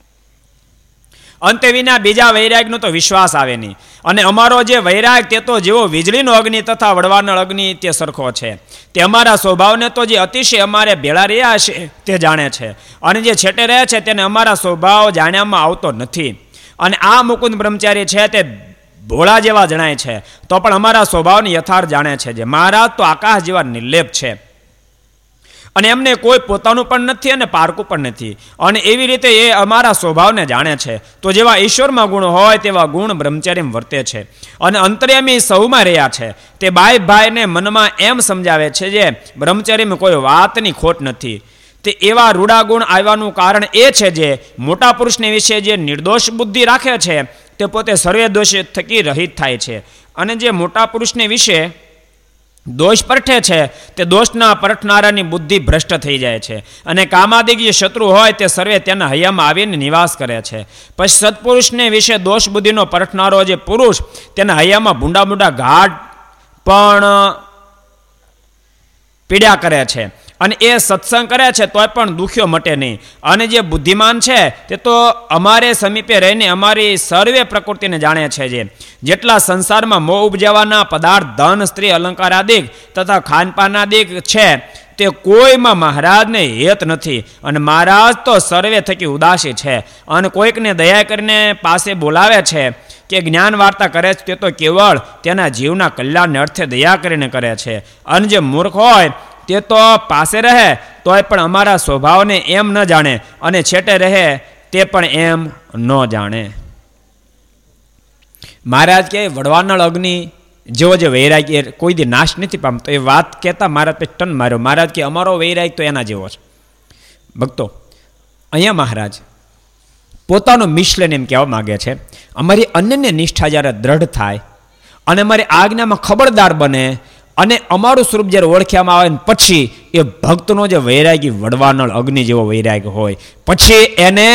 અંતે વિના બીજા વૈરાગનો તો વિશ્વાસ આવે નહીં. અને અમારો જે વૈરાગ તે તો જેવો વીજળીનો અગ્નિ તથા વડવાનળ અગ્નિ તે સરખો છે. તે અમારા સ્વભાવને તો જે અતિશય અમારે ભેળા રહ્યા છે તે જાણે છે, અને જે છેટે રહે છે તેને અમારા સ્વભાવ જાણ્યામાં આવતો નથી. અને આ મુકુંદ બ્રહ્મચારી છે તે ભોળા જેવા જણાય છે તો પણ અમારા સ્વભાવને યથાર્થ જાણે છે. જે મહારાજ તો આકાશ જેવા નિર્લેપ છે, અને એમને કોઈ પોતાનું પણ નથી અને પારકું પણ નથી. અને એવી રીતે એ અમારા સ્વભાવને જાણે છે. તો જેવા ઈશ્વરમાં ગુણ હોય તેવા ગુણ બ્રહ્મચારીમાં વર્તે છે. અને અંતર્યામી સૌમાં રહ્યા છે. તે બાઈ ભાઈને મનમાં એમ સમજાવે છે જે બ્રહ્મચારીમાં કોઈ વાતની ખોટ નથી. તે એવા રૂડા ગુણ આવવાનું કારણ એ છે જે મોટા પુરુષને વિશે જે નિર્દોષ બુદ્ધિ રાખે છે તે પોતે સર્વે દોષ થકી રહિત થાય છે. અને જે મોટા પુરુષને વિશે દોષ પરઠે છે તે દોષના પરઠનારાની બુદ્ધિ ભ્રષ્ટ થઈ જાય છે. અને કામાદિક જે શત્રુ હોય તે સર્વે તેના હૈયામાં આવીને નિવાસ કરે છે. પછી સત્પુરુષને વિશે દોષ બુદ્ધિનો પરઠનારો જે પુરુષ તેના હૈયામાં ભૂંડા ભૂંડા ઘાટ પણ પીડ્યા કરે છે. અને એ સત્સંગ કરે છે તોય પણ દુખ્યો મટે નહીં. અને જે બુદ્ધિમાન છે તે તો અમારે સમીપે રહીને અમારી સર્વે પ્રકૃતિને જાણે છે. જે જેટલા સંસારમાં મોહ ઉપજાવાના પદાર્થ ધન સ્ત્રી અલંકાર આદિક તથા ખાનપાનાદિક છે તે કોઈમાં મહારાજને હેત નથી. અને મહારાજ તો સર્વે થકી ઉદાસી છે. અને કોઈકને દયા કરીને પાસે બોલાવે છે કે જ્ઞાન વાર્તા કરે છે તે તો કેવળ તેના જીવના કલ્યાણને અર્થે દયા કરીને કરે છે, અને જે મૂર્ખ હોય તે તો પાસે રહે તોય પણ અમારા સ્વભાવને એમ ન જાણે, અને છેટે રહે તે પણ એમ ન જાણે. મહારાજ કે વડવાનળ અગ્નિ જેવો જે વૈરાગ્ય કોઈ દી નાશ નથી પામતો, એ વાત કહેતા મહારાજ પછી ટન માર્યો. મહારાજ કે અમારો વૈરાગ્ય તો એના જેવો છે. ભક્તો, અહીંયા મહારાજ પોતાનો મિશ્લન એમ કહેવા માગે છે, અમારી અનન્ય નિષ્ઠા જ્યારે દ્રઢ થાય અને અમારી આજ્ઞામાં ખબરદાર બને અને અમારું સ્વરૂપ જ્યારે ઓળખ્યામાં આવે ને પછી એ ભક્તનો જે વૈરાગી વડવાનળ અગ્નિ જેવો વૈરાગ્ય હોય, પછી એને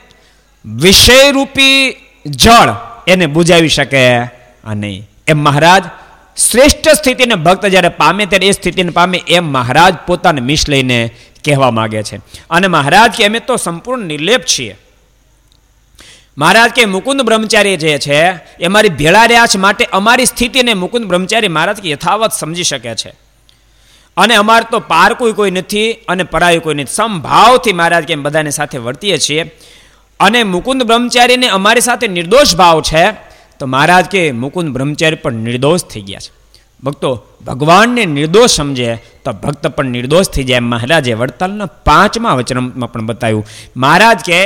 વિષયરૂપી જળ એને બુજાવી શકે નહીં. એમ મહારાજ શ્રેષ્ઠ સ્થિતિને ભક્ત જ્યારે પામે ત્યારે એ સ્થિતિને પામે એમ મહારાજ પોતાને મિશ લઈને કહેવા માગે છે. અને મહારાજ કે અમે તો સંપૂર્ણ નિર્લેપ છીએ. મહારાજ કે મુકુંદ બ્રહ્મચારી જે છે એ મારી ભેળા રહ્યા છે, માટે અમારી સ્થિતિને મુકુંદ બ્રહ્મચારી મહારાજ કે યથાવત સમજી શકે છે. અને અમારે તો પારકું કોઈ નથી અને પરાયું કોઈ નથી, સમભાવથી મહારાજ કે બધાની સાથે વર્તીએ છીએ. અને મુકુંદ બ્રહ્મચારીને અમારી સાથે નિર્દોષ ભાવ છે, તો મહારાજ કે મુકુંદ બ્રહ્મચારી પણ નિર્દોષ થઈ ગયા છે. ભક્તો, ભગવાનને નિર્દોષ સમજે તો ભક્ત પણ નિર્દોષ થઈ જાય. મહારાજે વડતાલના પાંચમા વચનમાં પણ બતાવ્યું. મહારાજ કે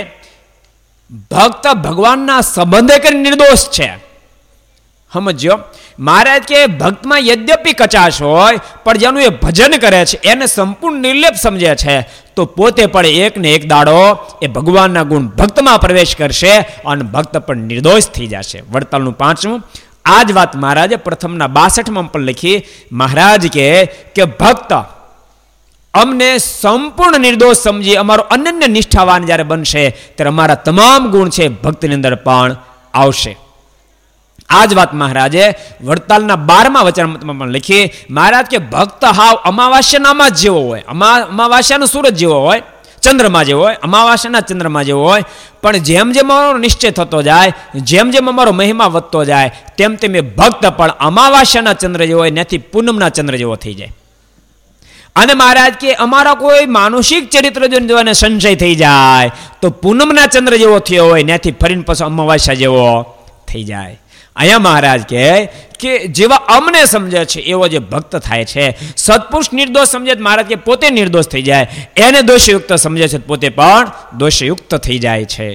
ભક્ત ભગવાનના સંબંધે કરી નિર્દોષ છે. સમજો, મહારાજ કે ભક્તમાં યદ્યપી કચાશ હોય પણ જેનું એ ભજન કરે છે એને સંપૂર્ણ નિર્લેપ સમજે છે, તો પોતે પણ એક ને એક દાડો એ ભગવાનના ગુણ ભક્તમાં પ્રવેશ કરશે અને ભક્ત પણ નિર્દોષ થઈ જશે. વડતાલનું પાંચમું આ જ વાત મહારાજે પ્રથમના બાસઠમાં પણ લખી. મહારાજ કે કે ભક્ત અમને સંપૂર્ણ નિર્દોષ સમજી અમારો અનન્ય નિષ્ઠાવાન જ્યારે બનશે ત્યારે અમારા તમામ ગુણ છે ભક્તની અંદર પણ આવશે. આ જ વાત મહારાજે વડતાલના બારમા વચનમાં પણ લખી. મહારાજ કે ભક્ત હાવ અમાવાસ્યાનામાં જ જેવો હોય, અમાવાસ્યાનો સૂરજ જેવો હોય, ચંદ્રમા જેવો હોય, અમાવાસ્યાના ચંદ્રમા જેવો હોય, પણ જેમ જેમ અમારો નિશ્ચય થતો જાય, જેમ જેમ અમારો મહિમા વધતો જાય, તેમ તેમ એ ભક્ત પણ અમાવાસ્યાના ચંદ્ર જેવો હોય, ત્યાંથી પૂનમના ચંદ્ર જેવો થઈ જાય. અને મહારાજ કે અમારા કોઈ માનસિક ચરિત્ર જોઈને સંશય થઈ જાય તો પૂનમના ચંદ્ર જેવો થયો હોય, ત્યાંથી ફરીને પછી અમાવાસ્યા જેવો થઈ જાય. અહીંયા મહારાજ કહે કે જેવા અમને સમજે છે એવો જે ભક્ત થાય છે. સત્પુરુષ નિર્દોષ સમજે મહારાજ કે પોતે નિર્દોષ થઈ જાય, એને દોષયુક્ત સમજે છે પોતે પણ દોષયુક્ત થઈ જાય છે.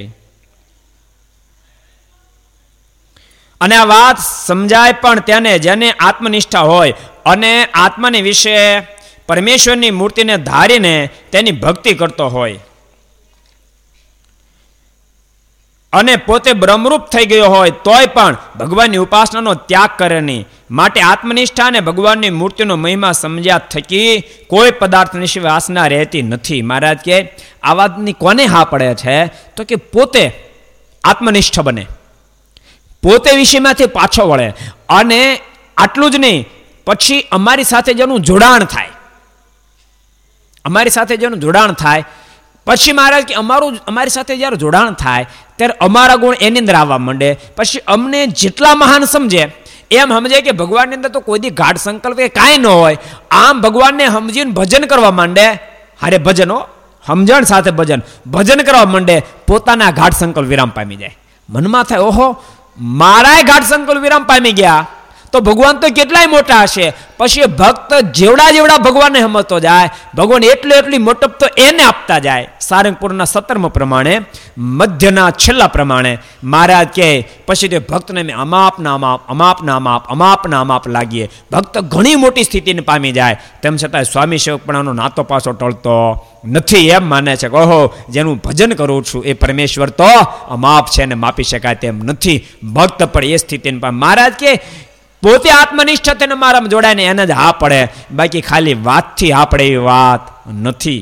અને આ વાત સમજાય પણ તેને જેને આત્મનિષ્ઠા હોય અને આત્માની વિશે પરમેશ્વરની મૂર્તિને ધારીને તેની ભક્તિ કરતો હોય અને પોતે બ્રહ્મરૂપ થઈ ગયો હોય તોય પણ ભગવાનની ઉપાસનાનો ત્યાગ કરે નહીં. માટે આત્મનિષ્ઠા અને ભગવાનની મૂર્તિનો મહિમા સમજ્યા થકી કોઈ પદાર્થની સિવાય વાસના રહેતી નથી. મહારાજ કે આ વાતની કોને હા પડે છે તો કે પોતે આત્મનિષ્ઠ બને, પોતે વિષયમાંથી પાછો વળે, અને આટલું જ નહીં પછી અમારી સાથે જેનું જોડાણ થાય, અમારી સાથે જેનું જોડાણ થાય પછી મહારાજ કે અમારું અમારી સાથે જ્યારે જોડાણ થાય ત્યારે અમારા ગુણ એની અંદર આવવા માંડે. પછી અમને જેટલા મહાન સમજે એમ સમજે કે ભગવાનની અંદર તો કોઈ દી ગાઢ સંકલ્પ કે કાંઈ ન હોય, આમ ભગવાનને સમજીને ભજન કરવા માંડે. હારે ભજનો સમજણ સાથે ભજન ભજન કરવા માંડે, પોતાના ગાઢ સંકલ્પ વિરામ પામી જાય. મનમાં થાય ઓહો મારાય ગાઢ સંકલ્પ વિરામ પામી ગયા તો ભગવાન તો કેટલાય મોટા હશે. પછી ભક્ત જેવડા જેવડા ભગવાનને સમજતો જાય, ભગવાન એટલી એટલી મોટપ તો એને આપતા જાય. સારંગપુરના સત્તરમ પ્રમાણે મધ્યના છેલ્લા પ્રમાણે મહારાજ કહે પછી તે ભક્તને મેં અમાપના અમાપ અમાપના અમાપ અમાપના અમાપ લાગીએ. ભક્ત ઘણી મોટી સ્થિતિને પામી જાય, તેમ છતાં સ્વામી સેવકપણાનો નાતો પાછો ટળતો નથી. એમ માને છે કે ઓહો જેનું ભજન કરું છું એ પરમેશ્વર તો અમાપ છે ને માપી શકાય તેમ નથી. ભક્ત પણ એ સ્થિતિને પામે. મહારાજ કે પોતે આત્મનિષ્ઠ થઈને મારામાં જોડાય ને એને જ હા પડે, બાકી ખાલી વાતથી હા પડે એવી વાત નથી.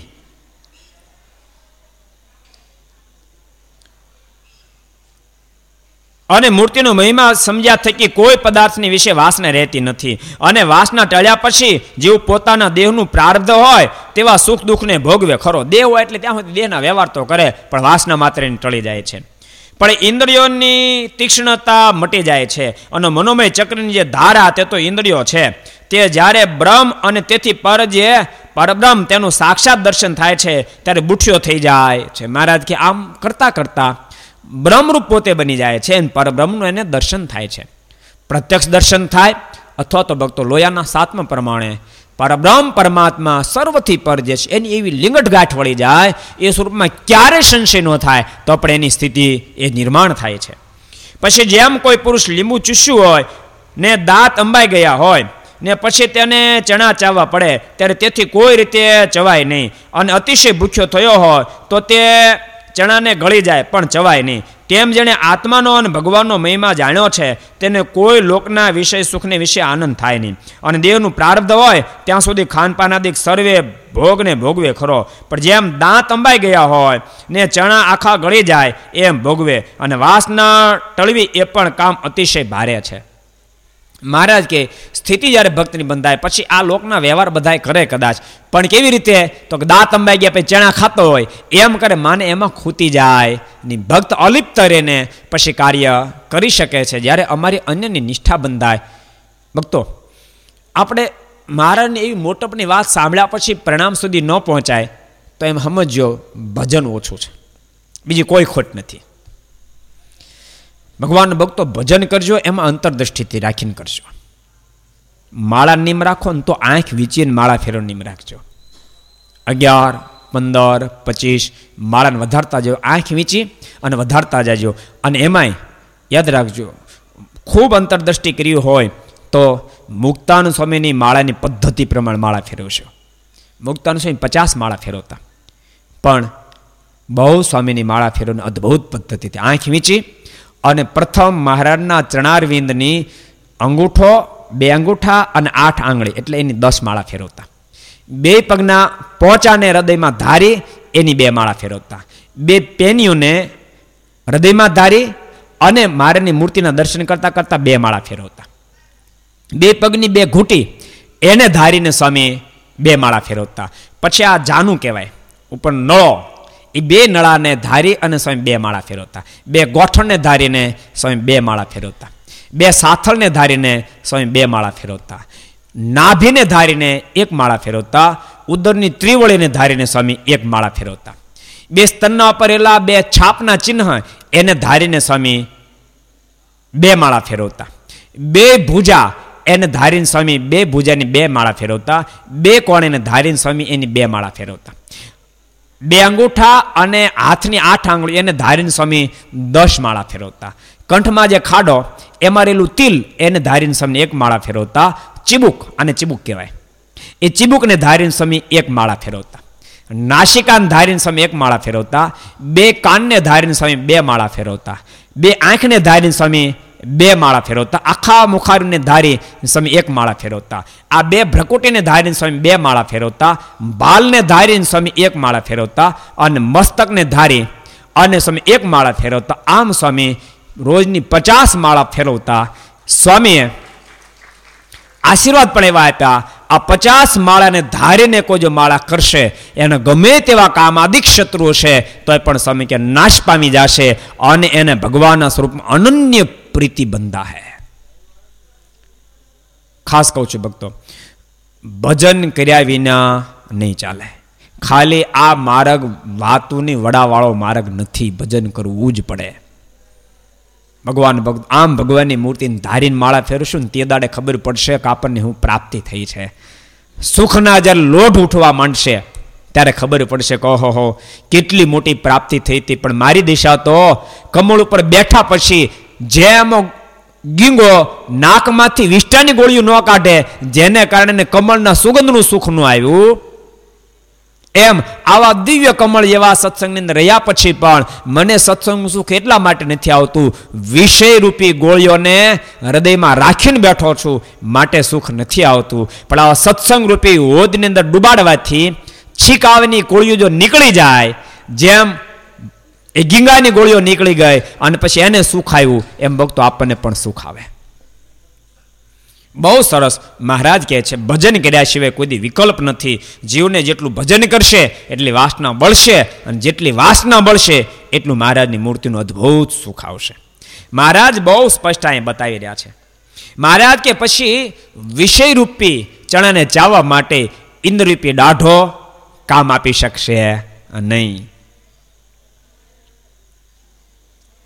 અને મૂર્તિનો મહિમા સમજ્યા થકી કોઈ પદાર્થની વિશે વાસના રહેતી નથી. અને વાસના ટળ્યા પછી જેવું પોતાના દેહનું પ્રારબ્ધ હોય તેવા સુખ દુઃખને ભોગવે. ખરો દેહ હોય એટલે ત્યાં સુધી દેહના વ્યવહાર તો કરે, પણ વાસના માત્ર ટળી જાય છે. પણ ઇન્દ્રિયોની તીક્ષ્ણતા મટી જાય છે અને મનોમય ચક્રની જે ધારા તે તો ઇન્દ્રિયો છે, તે જ્યારે બ્રહ્મ અને તેથી પર જે પરબ્રહ્મ તેનું સાક્ષાત દર્શન થાય છે ત્યારે બુઠ્યો થઈ જાય છે. મહારાજ કે આમ કરતા કરતા બ્રહ્મરૂપ પોતે બની જાય છે અને પરબ્રહ્મનું એને દર્શન થાય છે. પ્રત્યક્ષ દર્શન થાય અથવા તો ભક્તો લોયાના સાતમા પ્રમાણે પરબ્રહ્મ પરમાત્મા સર્વથી પર જે છે એની એવી લિંગટ ગાંઠ વળી જાય એ સ્વરૂપમાં ક્યારે સંશય ન થાય તો પણ એની સ્થિતિ એ નિર્માણ થાય છે. પછી જેમ કોઈ પુરુષ લીંબુ ચૂસ્યું હોય ને દાંત અંબાઈ ગયા હોય ને પછી તેને ચણા ચાવવા પડે ત્યારે તેથી કોઈ રીતે ચવાય નહીં અને અતિશય ભૂખ્યો થયો હોય તો તે ચણાને ગળી જાય પણ ચવાય નહીં. તેમ જેણે આત્માનો અને ભગવાનનો મહિમા જાણ્યો છે તેને કોઈ લોકના વિષય સુખને વિશે આનંદ થાય નહીં અને દેહનું પ્રારબ્ધ હોય ત્યાં સુધી ખાનપાનાદિક સર્વે ભોગને ભોગવે ખરો. પણ જેમ દાંત અંબાઈ ગયા હોય ને ચણા આખા ગળી જાય એમ ભોગવે અને વાસના ટળવી એ પણ કામ અતિશય ભારે છે. મહારાજ કે સ્થિતિ જ્યારે ભક્તની બંધાય પછી આ લોકના વ્યવહાર બધાય કરે કદાચ, પણ કેવી રીતે તો દાંત અંબાઈ ગયા પછી ચણા ખાતો હોય એમ કરે, માને એમાં ખૂતી જાય ની ભક્ત અલિપ્ત રહીને પછી કાર્ય કરી શકે છે. જ્યારે અમારી અન્યની નિષ્ઠા બંધાય ભક્તો, આપણે મહારાજની એવી મોટપની વાત સાંભળ્યા પછી પરિણામ સુધી ન પહોંચાય તો એમ સમજો ભજન ઓછું છે, બીજી કોઈ ખોટ નથી. ભગવાન ભક્તો ભજન કરજો, એમાં અંતરદ્રષ્ટિથી રાખીને કરજો. માળા નિયમ રાખો ને તો આંખ વીંચીને માળા ફેરો નિયમ રાખજો. અગિયાર પંદર પચીસ માળાને વધારતા જાઓ, આંખ વીંચી અને વધારતા જાજો. અને એમાંય યાદ રાખજો, ખૂબ અંતરદ્રષ્ટિ કરી હોય તો મુક્તાનંદ સ્વામીની માળાની પદ્ધતિ પ્રમાણે માળા ફેરવશો. મુક્તાનંદ સ્વામી પચાસ માળા ફેરવતા, પણ બહુ સ્વામીની માળા ફેરવવાની અદ્ભુત પદ્ધતિથી આંખ વીંચી અને પ્રથમ મહારાજના ચરણારવિંદની અંગૂઠો, બે અંગૂઠા અને આઠ આંગળી એટલે એની દસ માળા ફેરવતા. બે પગના પોચાને હૃદયમાં ધારી એની બે માળા ફેરવતા. બે પેનીઓને હૃદયમાં ધારી અને મારાની મૂર્તિના દર્શન કરતા કરતા બે માળા ફેરવતા. બે પગની બે ઘૂંટી એને ધારીને સ્વામી બે માળા ફેરવતા. પછી આ જાનું કહેવાય ઉપર નળો, એ બે નળાને ધારી અને સ્વામી બે માળા ફેરવતા. બે ગોઠણને ધારીને સ્વામી બે માળા ફેરવતા. બે સાથળને ધારીને સ્વામી બે માળા ફેરવતા. નાભીને ધારીને એક માળા ફેરવતા. ઉદરની ત્રિવળીને ધારીને સ્વામી એક માળા ફેરવતા. બે સ્તનના પરેલા બે છાપના ચિહ્ન એને ધારીને સ્વામી બે માળા ફેરવતા. બે ભુજા એને ધારીને સ્વામી બે ભુજાની બે માળા ફેરવતા. બે કોણીને ધારીને સ્વામી એની બે માળા ફેરવતા. બે અંગૂઠા અને હાથની આઠ આંગળી એને ધારીને સ્વામી દસ માળા ફેરવતા. કંઠમાં જે ખાડો એમાં રહેલું તિલ એને ધારીને સ્વામી એક માળા ફેરવતા. ચીબુક અને ચીબુક કહેવાય, એ ચીબુકને ધારીને સ્વામી એક માળા ફેરવતા. નાસિકાને ધારીને સ્વામી એક માળા ફેરવતા. બે કાનને ધારીને સ્વામી બે માળા ફેરવતા. બે આંખને ધારીને સ્વામી બે માળા ફેરવતા. આખા મુખારીને ધારી સ્વામી એક માળા ફેરવતા. આ બે ભ્રકુટીને ધારીને સ્વામી બે માળા ફેરવતા. બાલને ધારીને સ્વામી એક માળા ફેરવતા. અને મસ્તકને ધારી અને સ્વામી એક માળા ફેરવતા. આમ સ્વામી રોજની પચાસ માળા ફેરવતા. સ્વામીએ આશીર્વાદ પણ એવા આપ્યા, આ પચાસ માળાને ધારીને કોઈ જો માળા કરશે એને ગમે તેવા કામાદિક શત્રુઓ છે તો એ પણ સ્વામી કે નાશ પામી જશે અને એને ભગવાનના સ્વરૂપમાં અનન્ય પ્રીતિ બંધા હે. ખાસ કહું છું ભક્તો, ભજન કર્યા વિના નહીં ચાલે. ખાલી આ માર્ગ વાતુની વડાવાળો માર્ગ નથી, ભજન કરવું જ પડે. ભગવાન ભક્ત આમ ભગવાનની મૂર્તિને ધારીને માળા ફેરશું ને તે દાડે ખબર પડશે કે આપણને હું પ્રાપ્તિ થઈ છે. સુખના જ્યારે લોઢ ઉઠવા માંડશે ત્યારે ખબર પડશે કે ઓહો હો કેટલી મોટી પ્રાપ્તિ થઈ હતી. પણ મારી દિશા તો કમળ ઉપર બેઠા પછી જેમ ગીંગો નાકમાંથી વિષ્ટાની ગોળીઓ ન કાઢે જેને કારણે કમળના સુગંધનું સુખ ન આવ્યું, એમ આવા દિવ્ય કમળ એવા સત્સંગની અંદર રહ્યા પછી પણ મને સત્સંગનું સુખ એટલા માટે નથી આવતું, વિષય રૂપી ગોળીઓને હૃદયમાં રાખીને બેઠો છું માટે સુખ નથી આવતું. પણ આવા સત્સંગ રૂપી હોદની અંદર ડૂબાડવાથી છીકાવની ગોળીઓ જો નીકળી જાય, જેમ એ ગીંગાની ગોળીઓ નીકળી ગઈ અને પછી એને સુખ આવ્યું, એમ ભક્તો આપણને પણ સુખ આવે. બહુ સરસ મહારાજ કહે છે, ભજન કર્યા સિવાય કોઈ વિકલ્પ નથી. જીવને જેટલું ભજન કરશે એટલી વાસના બળશે અને જેટલી વાસના બળશે એટલું મહારાજની મૂર્તિનું અદ્ભુત સુખ આવશે. મહારાજ બહુ સ્પષ્ટ અહીં બતાવી રહ્યા છે. મહારાજ કે પછી વિષયરૂપી ચણાને ચાવવા માટે ઇન્દ્રરૂપી દાઢો કામ આપી શકશે નહીં.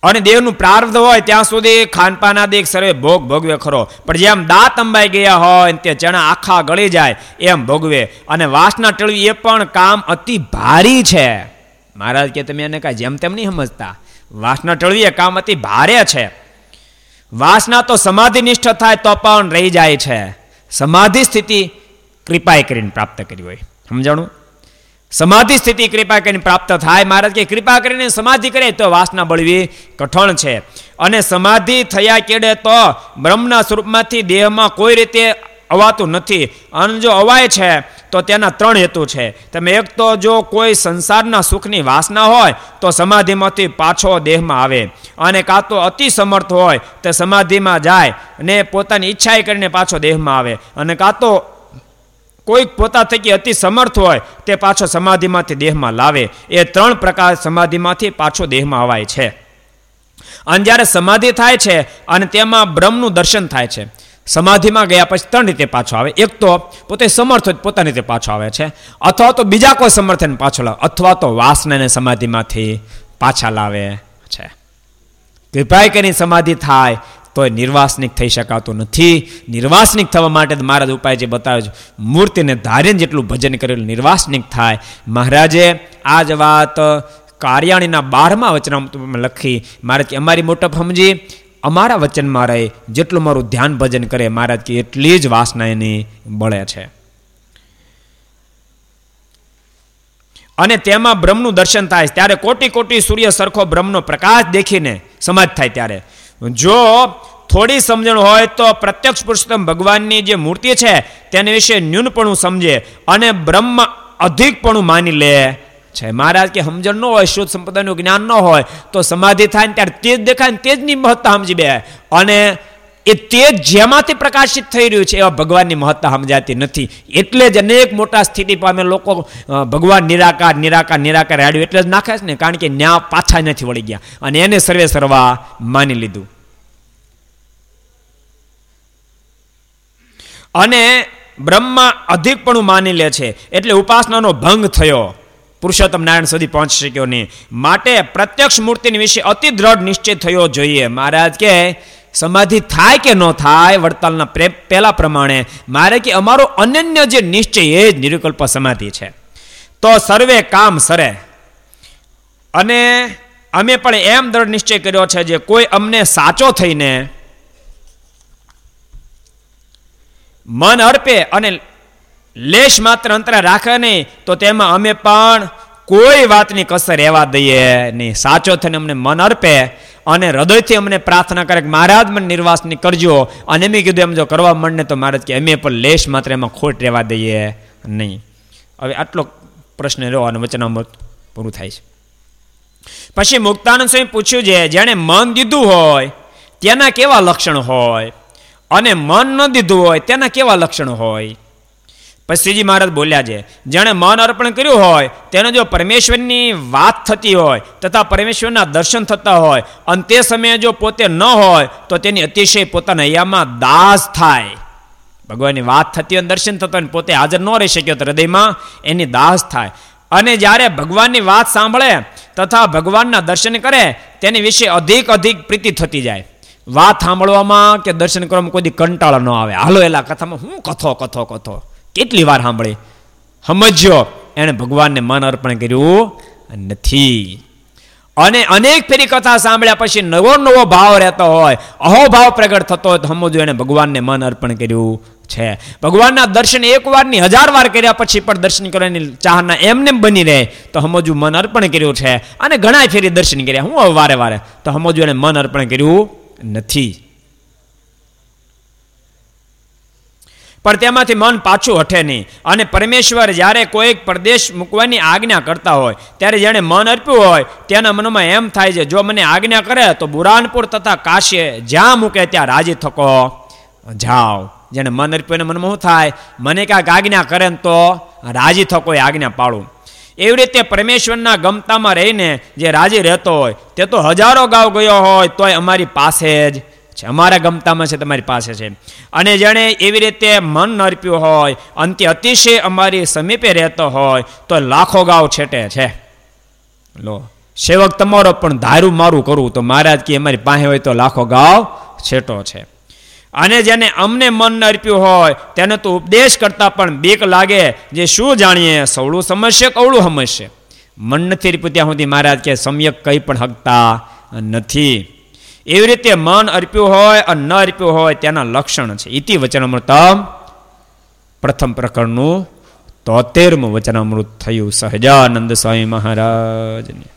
અને દેવનું પ્રારબ્ધ હોય ત્યાં સુધી ખાનપાન આદિ સર્વે ભોગ ભોગવે ખરો, પણ જેમ દાંત અંબાઈ ગયા હોય તે ચણા આખા ગળી જાય એમ ભોગવે. અને વાસના ટળવી એ પણ કામ અતિ ભારી છે. મહારાજ કે તમે એને કાંઈ જેમ તેમ નહીં સમજતા. વાસના ટળવી એ કામ અતિ ભારે છે. વાસના તો સમાધિનિષ્ઠ થાય તો પણ રહી જાય છે. સમાધિ સ્થિતિ કૃપાએ કરીને પ્રાપ્ત કરી હોય. સમજાણું? સમાધિ સ્થિતિ કૃપા કરીને પ્રાપ્ત થાય. મહારાજ કે કૃપા કરીને સમાધિ કરે તો વાસના બળવી કઠણ છે. અને સમાધિ થયા કેડે તો બ્રહ્મના સ્વરૂપમાંથી દેહમાં કોઈ રીતે અવાતું નથી. અને જો અવાય છે તો તેના ત્રણ હેતુ છે. તમે એક તો જો કોઈ સંસારના સુખની વાસના હોય તો સમાધિમાંથી પાછો દેહમાં આવે, અને કાં તો અતિ સમર્થ હોય તે સમાધિમાં જાય અને પોતાની ઈચ્છાએ કરીને પાછો દેહમાં આવે, અને કાં તો કોઈક પોતા થકી અતિ સમર્થ હોય તે પાછો સમાધિમાંથી દેહમાં લાવે. એ ત્રણ પ્રકાર સમાધિમાંથી પાછો દેહમાં અવાય છે. અને જ્યારે સમાધિ થાય છે અને તેમાં બ્રહ્મનું દર્શન થાય છે, સમાધિમાં ગયા પછી ત્રણ રીતે પાછો આવે. એક તો પોતે સમર્થ હોય પોતાની રીતે પાછો આવે છે, અથવા તો બીજા કોઈ સમર્થન પાછો લાવે, અથવા તો વાસનાને સમાધિમાંથી પાછા લાવે છે. કૃપા કરીને સમાધિ થાય તો નિર્વાસનિક થઈ શકાતું નથી. નિર્વાસનિક થવા માટે મહારાજ ઉપાય જે બતાવ્યો છે, મૂર્તિને ધારીને જેટલું ભજન કરેલું નિર્વાસનિક થાય. મહારાજે આ જ વાત કાર્યાણીના બારમા વચનામાં લખી. મહારાજ કે અમારી મોટપ સમજી અમારા વચનમાં રહે, જેટલું મારું ધ્યાન ભજન કરે મહારાજ કે એટલી જ વાસના એની બળે છે. અને તેમાં બ્રહ્મનું દર્શન થાય ત્યારે કોટી કોટી સૂર્ય સરખો બ્રહ્મનો પ્રકાશ દેખીને સમાધિ થાય. ત્યારે જો થોડી સમજણ હોય તો પ્રત્યક્ષ પુરુષોત્તમ ભગવાનની જે મૂર્તિ છે તેને વિશે ન્યૂનપણું સમજે અને બ્રહ્મ અધિકપણું માની લે છે. મહારાજ કે સમજણ ન હોય, શુદ્ધ સંપ્રદાયનું જ્ઞાન ન હોય તો સમાધિ થાય ને ત્યારે તેજ દેખાય ને તેજની મહત્તા સમજી બે, અને એ તેજ જેમાંથી પ્રકાશિત થઈ રહ્યું છે એવા ભગવાનની મહત્તા સમજાતી નથી. એટલે જ અનેક મોટા સ્થિતિ પામે લોકો ભગવાન નિરાકાર નિરાકાર નિરાકાર રાડ્યું એટલે જ નાખે છે ને, કારણ કે ન્યા પાછા નથી વળી ગયા અને એને સર્વે સર્વા માની લીધું. અને બ્રહ્મા અધિકપણું માની લે છે એટલે ઉપાસનાનો ભંગ થયો, પુરુષોત્તમ નારાયણ સુધી પહોંચી શક્યો નહીં. માટે પ્રત્યક્ષ મૂર્તિની વિશે અતિ દ્રઢ નિશ્ચય થયો જોઈએ. મહારાજ કે સમાધિ થાય કે ન થાય, વડતાલના પહેલા પ્રમાણે મારે કે અમારો અનન્ય જે નિશ્ચય એ જ નિરુકલ્પ સમાધિ છે, તો સર્વે કામ સરે. અને અમે પણ એમ દ્રઢ નિશ્ચય કર્યો છે જે કોઈ અમને સાચો થઈને મન અર્પે અને લેશ માત્ર અંતરા રાખે નહીં તો તેમાં અમે પણ કોઈ વાતની કસર રહેવા દઈએ નહીં. સાચો થઈને અમને મન અર્પે અને હૃદયથી અમને પ્રાર્થના કરે કે મહારાજ મને નિર્વાસની કરજો, અને એમ કીધું એમ જો કરવા માંડને તો મહારાજ કે અમે પણ લેશ માત્ર એમાં ખોટ રહેવા દઈએ નહીં. હવે આટલો પ્રશ્ન રહ્યો અને વચનામૃત પૂરું થાય છે. પછી મુક્તાનંદ સ્વામી પૂછ્યું છે જેણે મન દીધું હોય તેના કેવા લક્ષણ હોય, અને મન ન દીધું હોય તેના કેવા લક્ષણ હોય. પછી શ્રીજી મહારાજ બોલ્યા છે જેણે મન અર્પણ કર્યું હોય તેને જો પરમેશ્વરની વાત થતી હોય તથા પરમેશ્વરના દર્શન થતા હોય અને તે સમયે જો પોતે ન હોય તો તેની અતિશય પોતાના હૈયામાં દાસ થાય. ભગવાનની વાત થતી હોય, દર્શન થતા હોય, પોતે હાજર ન રહી શક્યો તો હૃદયમાં એની દાસ થાય. અને જ્યારે ભગવાનની વાત સાંભળે તથા ભગવાનના દર્શન કરે તેની વિશે અધિક અધિક પ્રીતિ થતી જાય. વાત સાંભળવામાં કે દર્શન કરવામાં કોઈ દી કંટાળો ન આવે. હાલો એલા કથામાં હું કથો કથો કથો કેટલી વાર સાંભળી, સમજ્યો એણે ભગવાનને મન અર્પણ કર્યું નથી. અને અનેક ફેરી કથા સાંભળ્યા પછી નવો નવો ભાવ રહેતો હોય, અહોભાવ પ્રગટ થતો હોય તો સમજવું એણે ભગવાનને મન અર્પણ કર્યું છે. ભગવાનના દર્શન એક વાર ની હજાર વાર કર્યા પછી પણ દર્શન કરવાની ચાહના એમને બની રહે તો સમજવું મન અર્પણ કર્યું છે. અને ઘણા ફેરી દર્શન કર્યા હું વારે વારે તો સમજવું એને મન અર્પણ કર્યું નથી. પણ તેમાંથી મન પાછું હટે નહીં. અને પરમેશ્વર જ્યારે કોઈક પ્રદેશ મૂકવાની આજ્ઞા કરતા હોય ત્યારે જેણે મન આપ્યું હોય તેના મનમાં એમ થાય છે જો મને આજ્ઞા કરે તો બુરાનપુર તથા કાશીએ જ્યાં મૂકે ત્યાં રાજી થકો જાઓ. જેને મન આપ્યું એને મનમાં શું થાય, મને કાંઈક આજ્ઞા કરે ને તો રાજી થકો એ આજ્ઞા પાડું. એવી રીતે પરમેશ્વરના ગમતામાં રહીને જે રાજી રહેતો હોય તે તો હજારો ગાવ ગયો હોય તોય અમારી પાસે જ છે, અમારા ગમતામાં છે, તમારી પાસે છે. અને જેણે એવી રીતે મન અર્પ્યું હોય અંતે અતિશય અમારી સમીપે રહેતો હોય તો લાખો ગાવ છેટે છે. લો સેવક તમારો પણ ધારું મારું કરવું તો મહારાજ કે અમારી પાસે હોય તો લાખો ગાવ છેટો છે. અને જેને અમને મન અર્પ્યું હોય તેને તો ઉપદેશ કરતા પણ બીક લાગે, જે શું જાણીએ સવળું સમજશે કવળું સમજશે. મન નથી અર્પ્યું ત્યાં સુધી મહારાજ કે સમ્યક કંઈ પણ હકતા નથી. એવી રીતે મન અર્પ્યું હોય અને ન અર્પ્યું હોય તેના લક્ષણ છે. ઇતિ વચનામૃતમ પ્રથમ પ્રકરણનું તોતેરમું વચનામૃત થયું. સહજાનંદ સ્વામી મહારાજની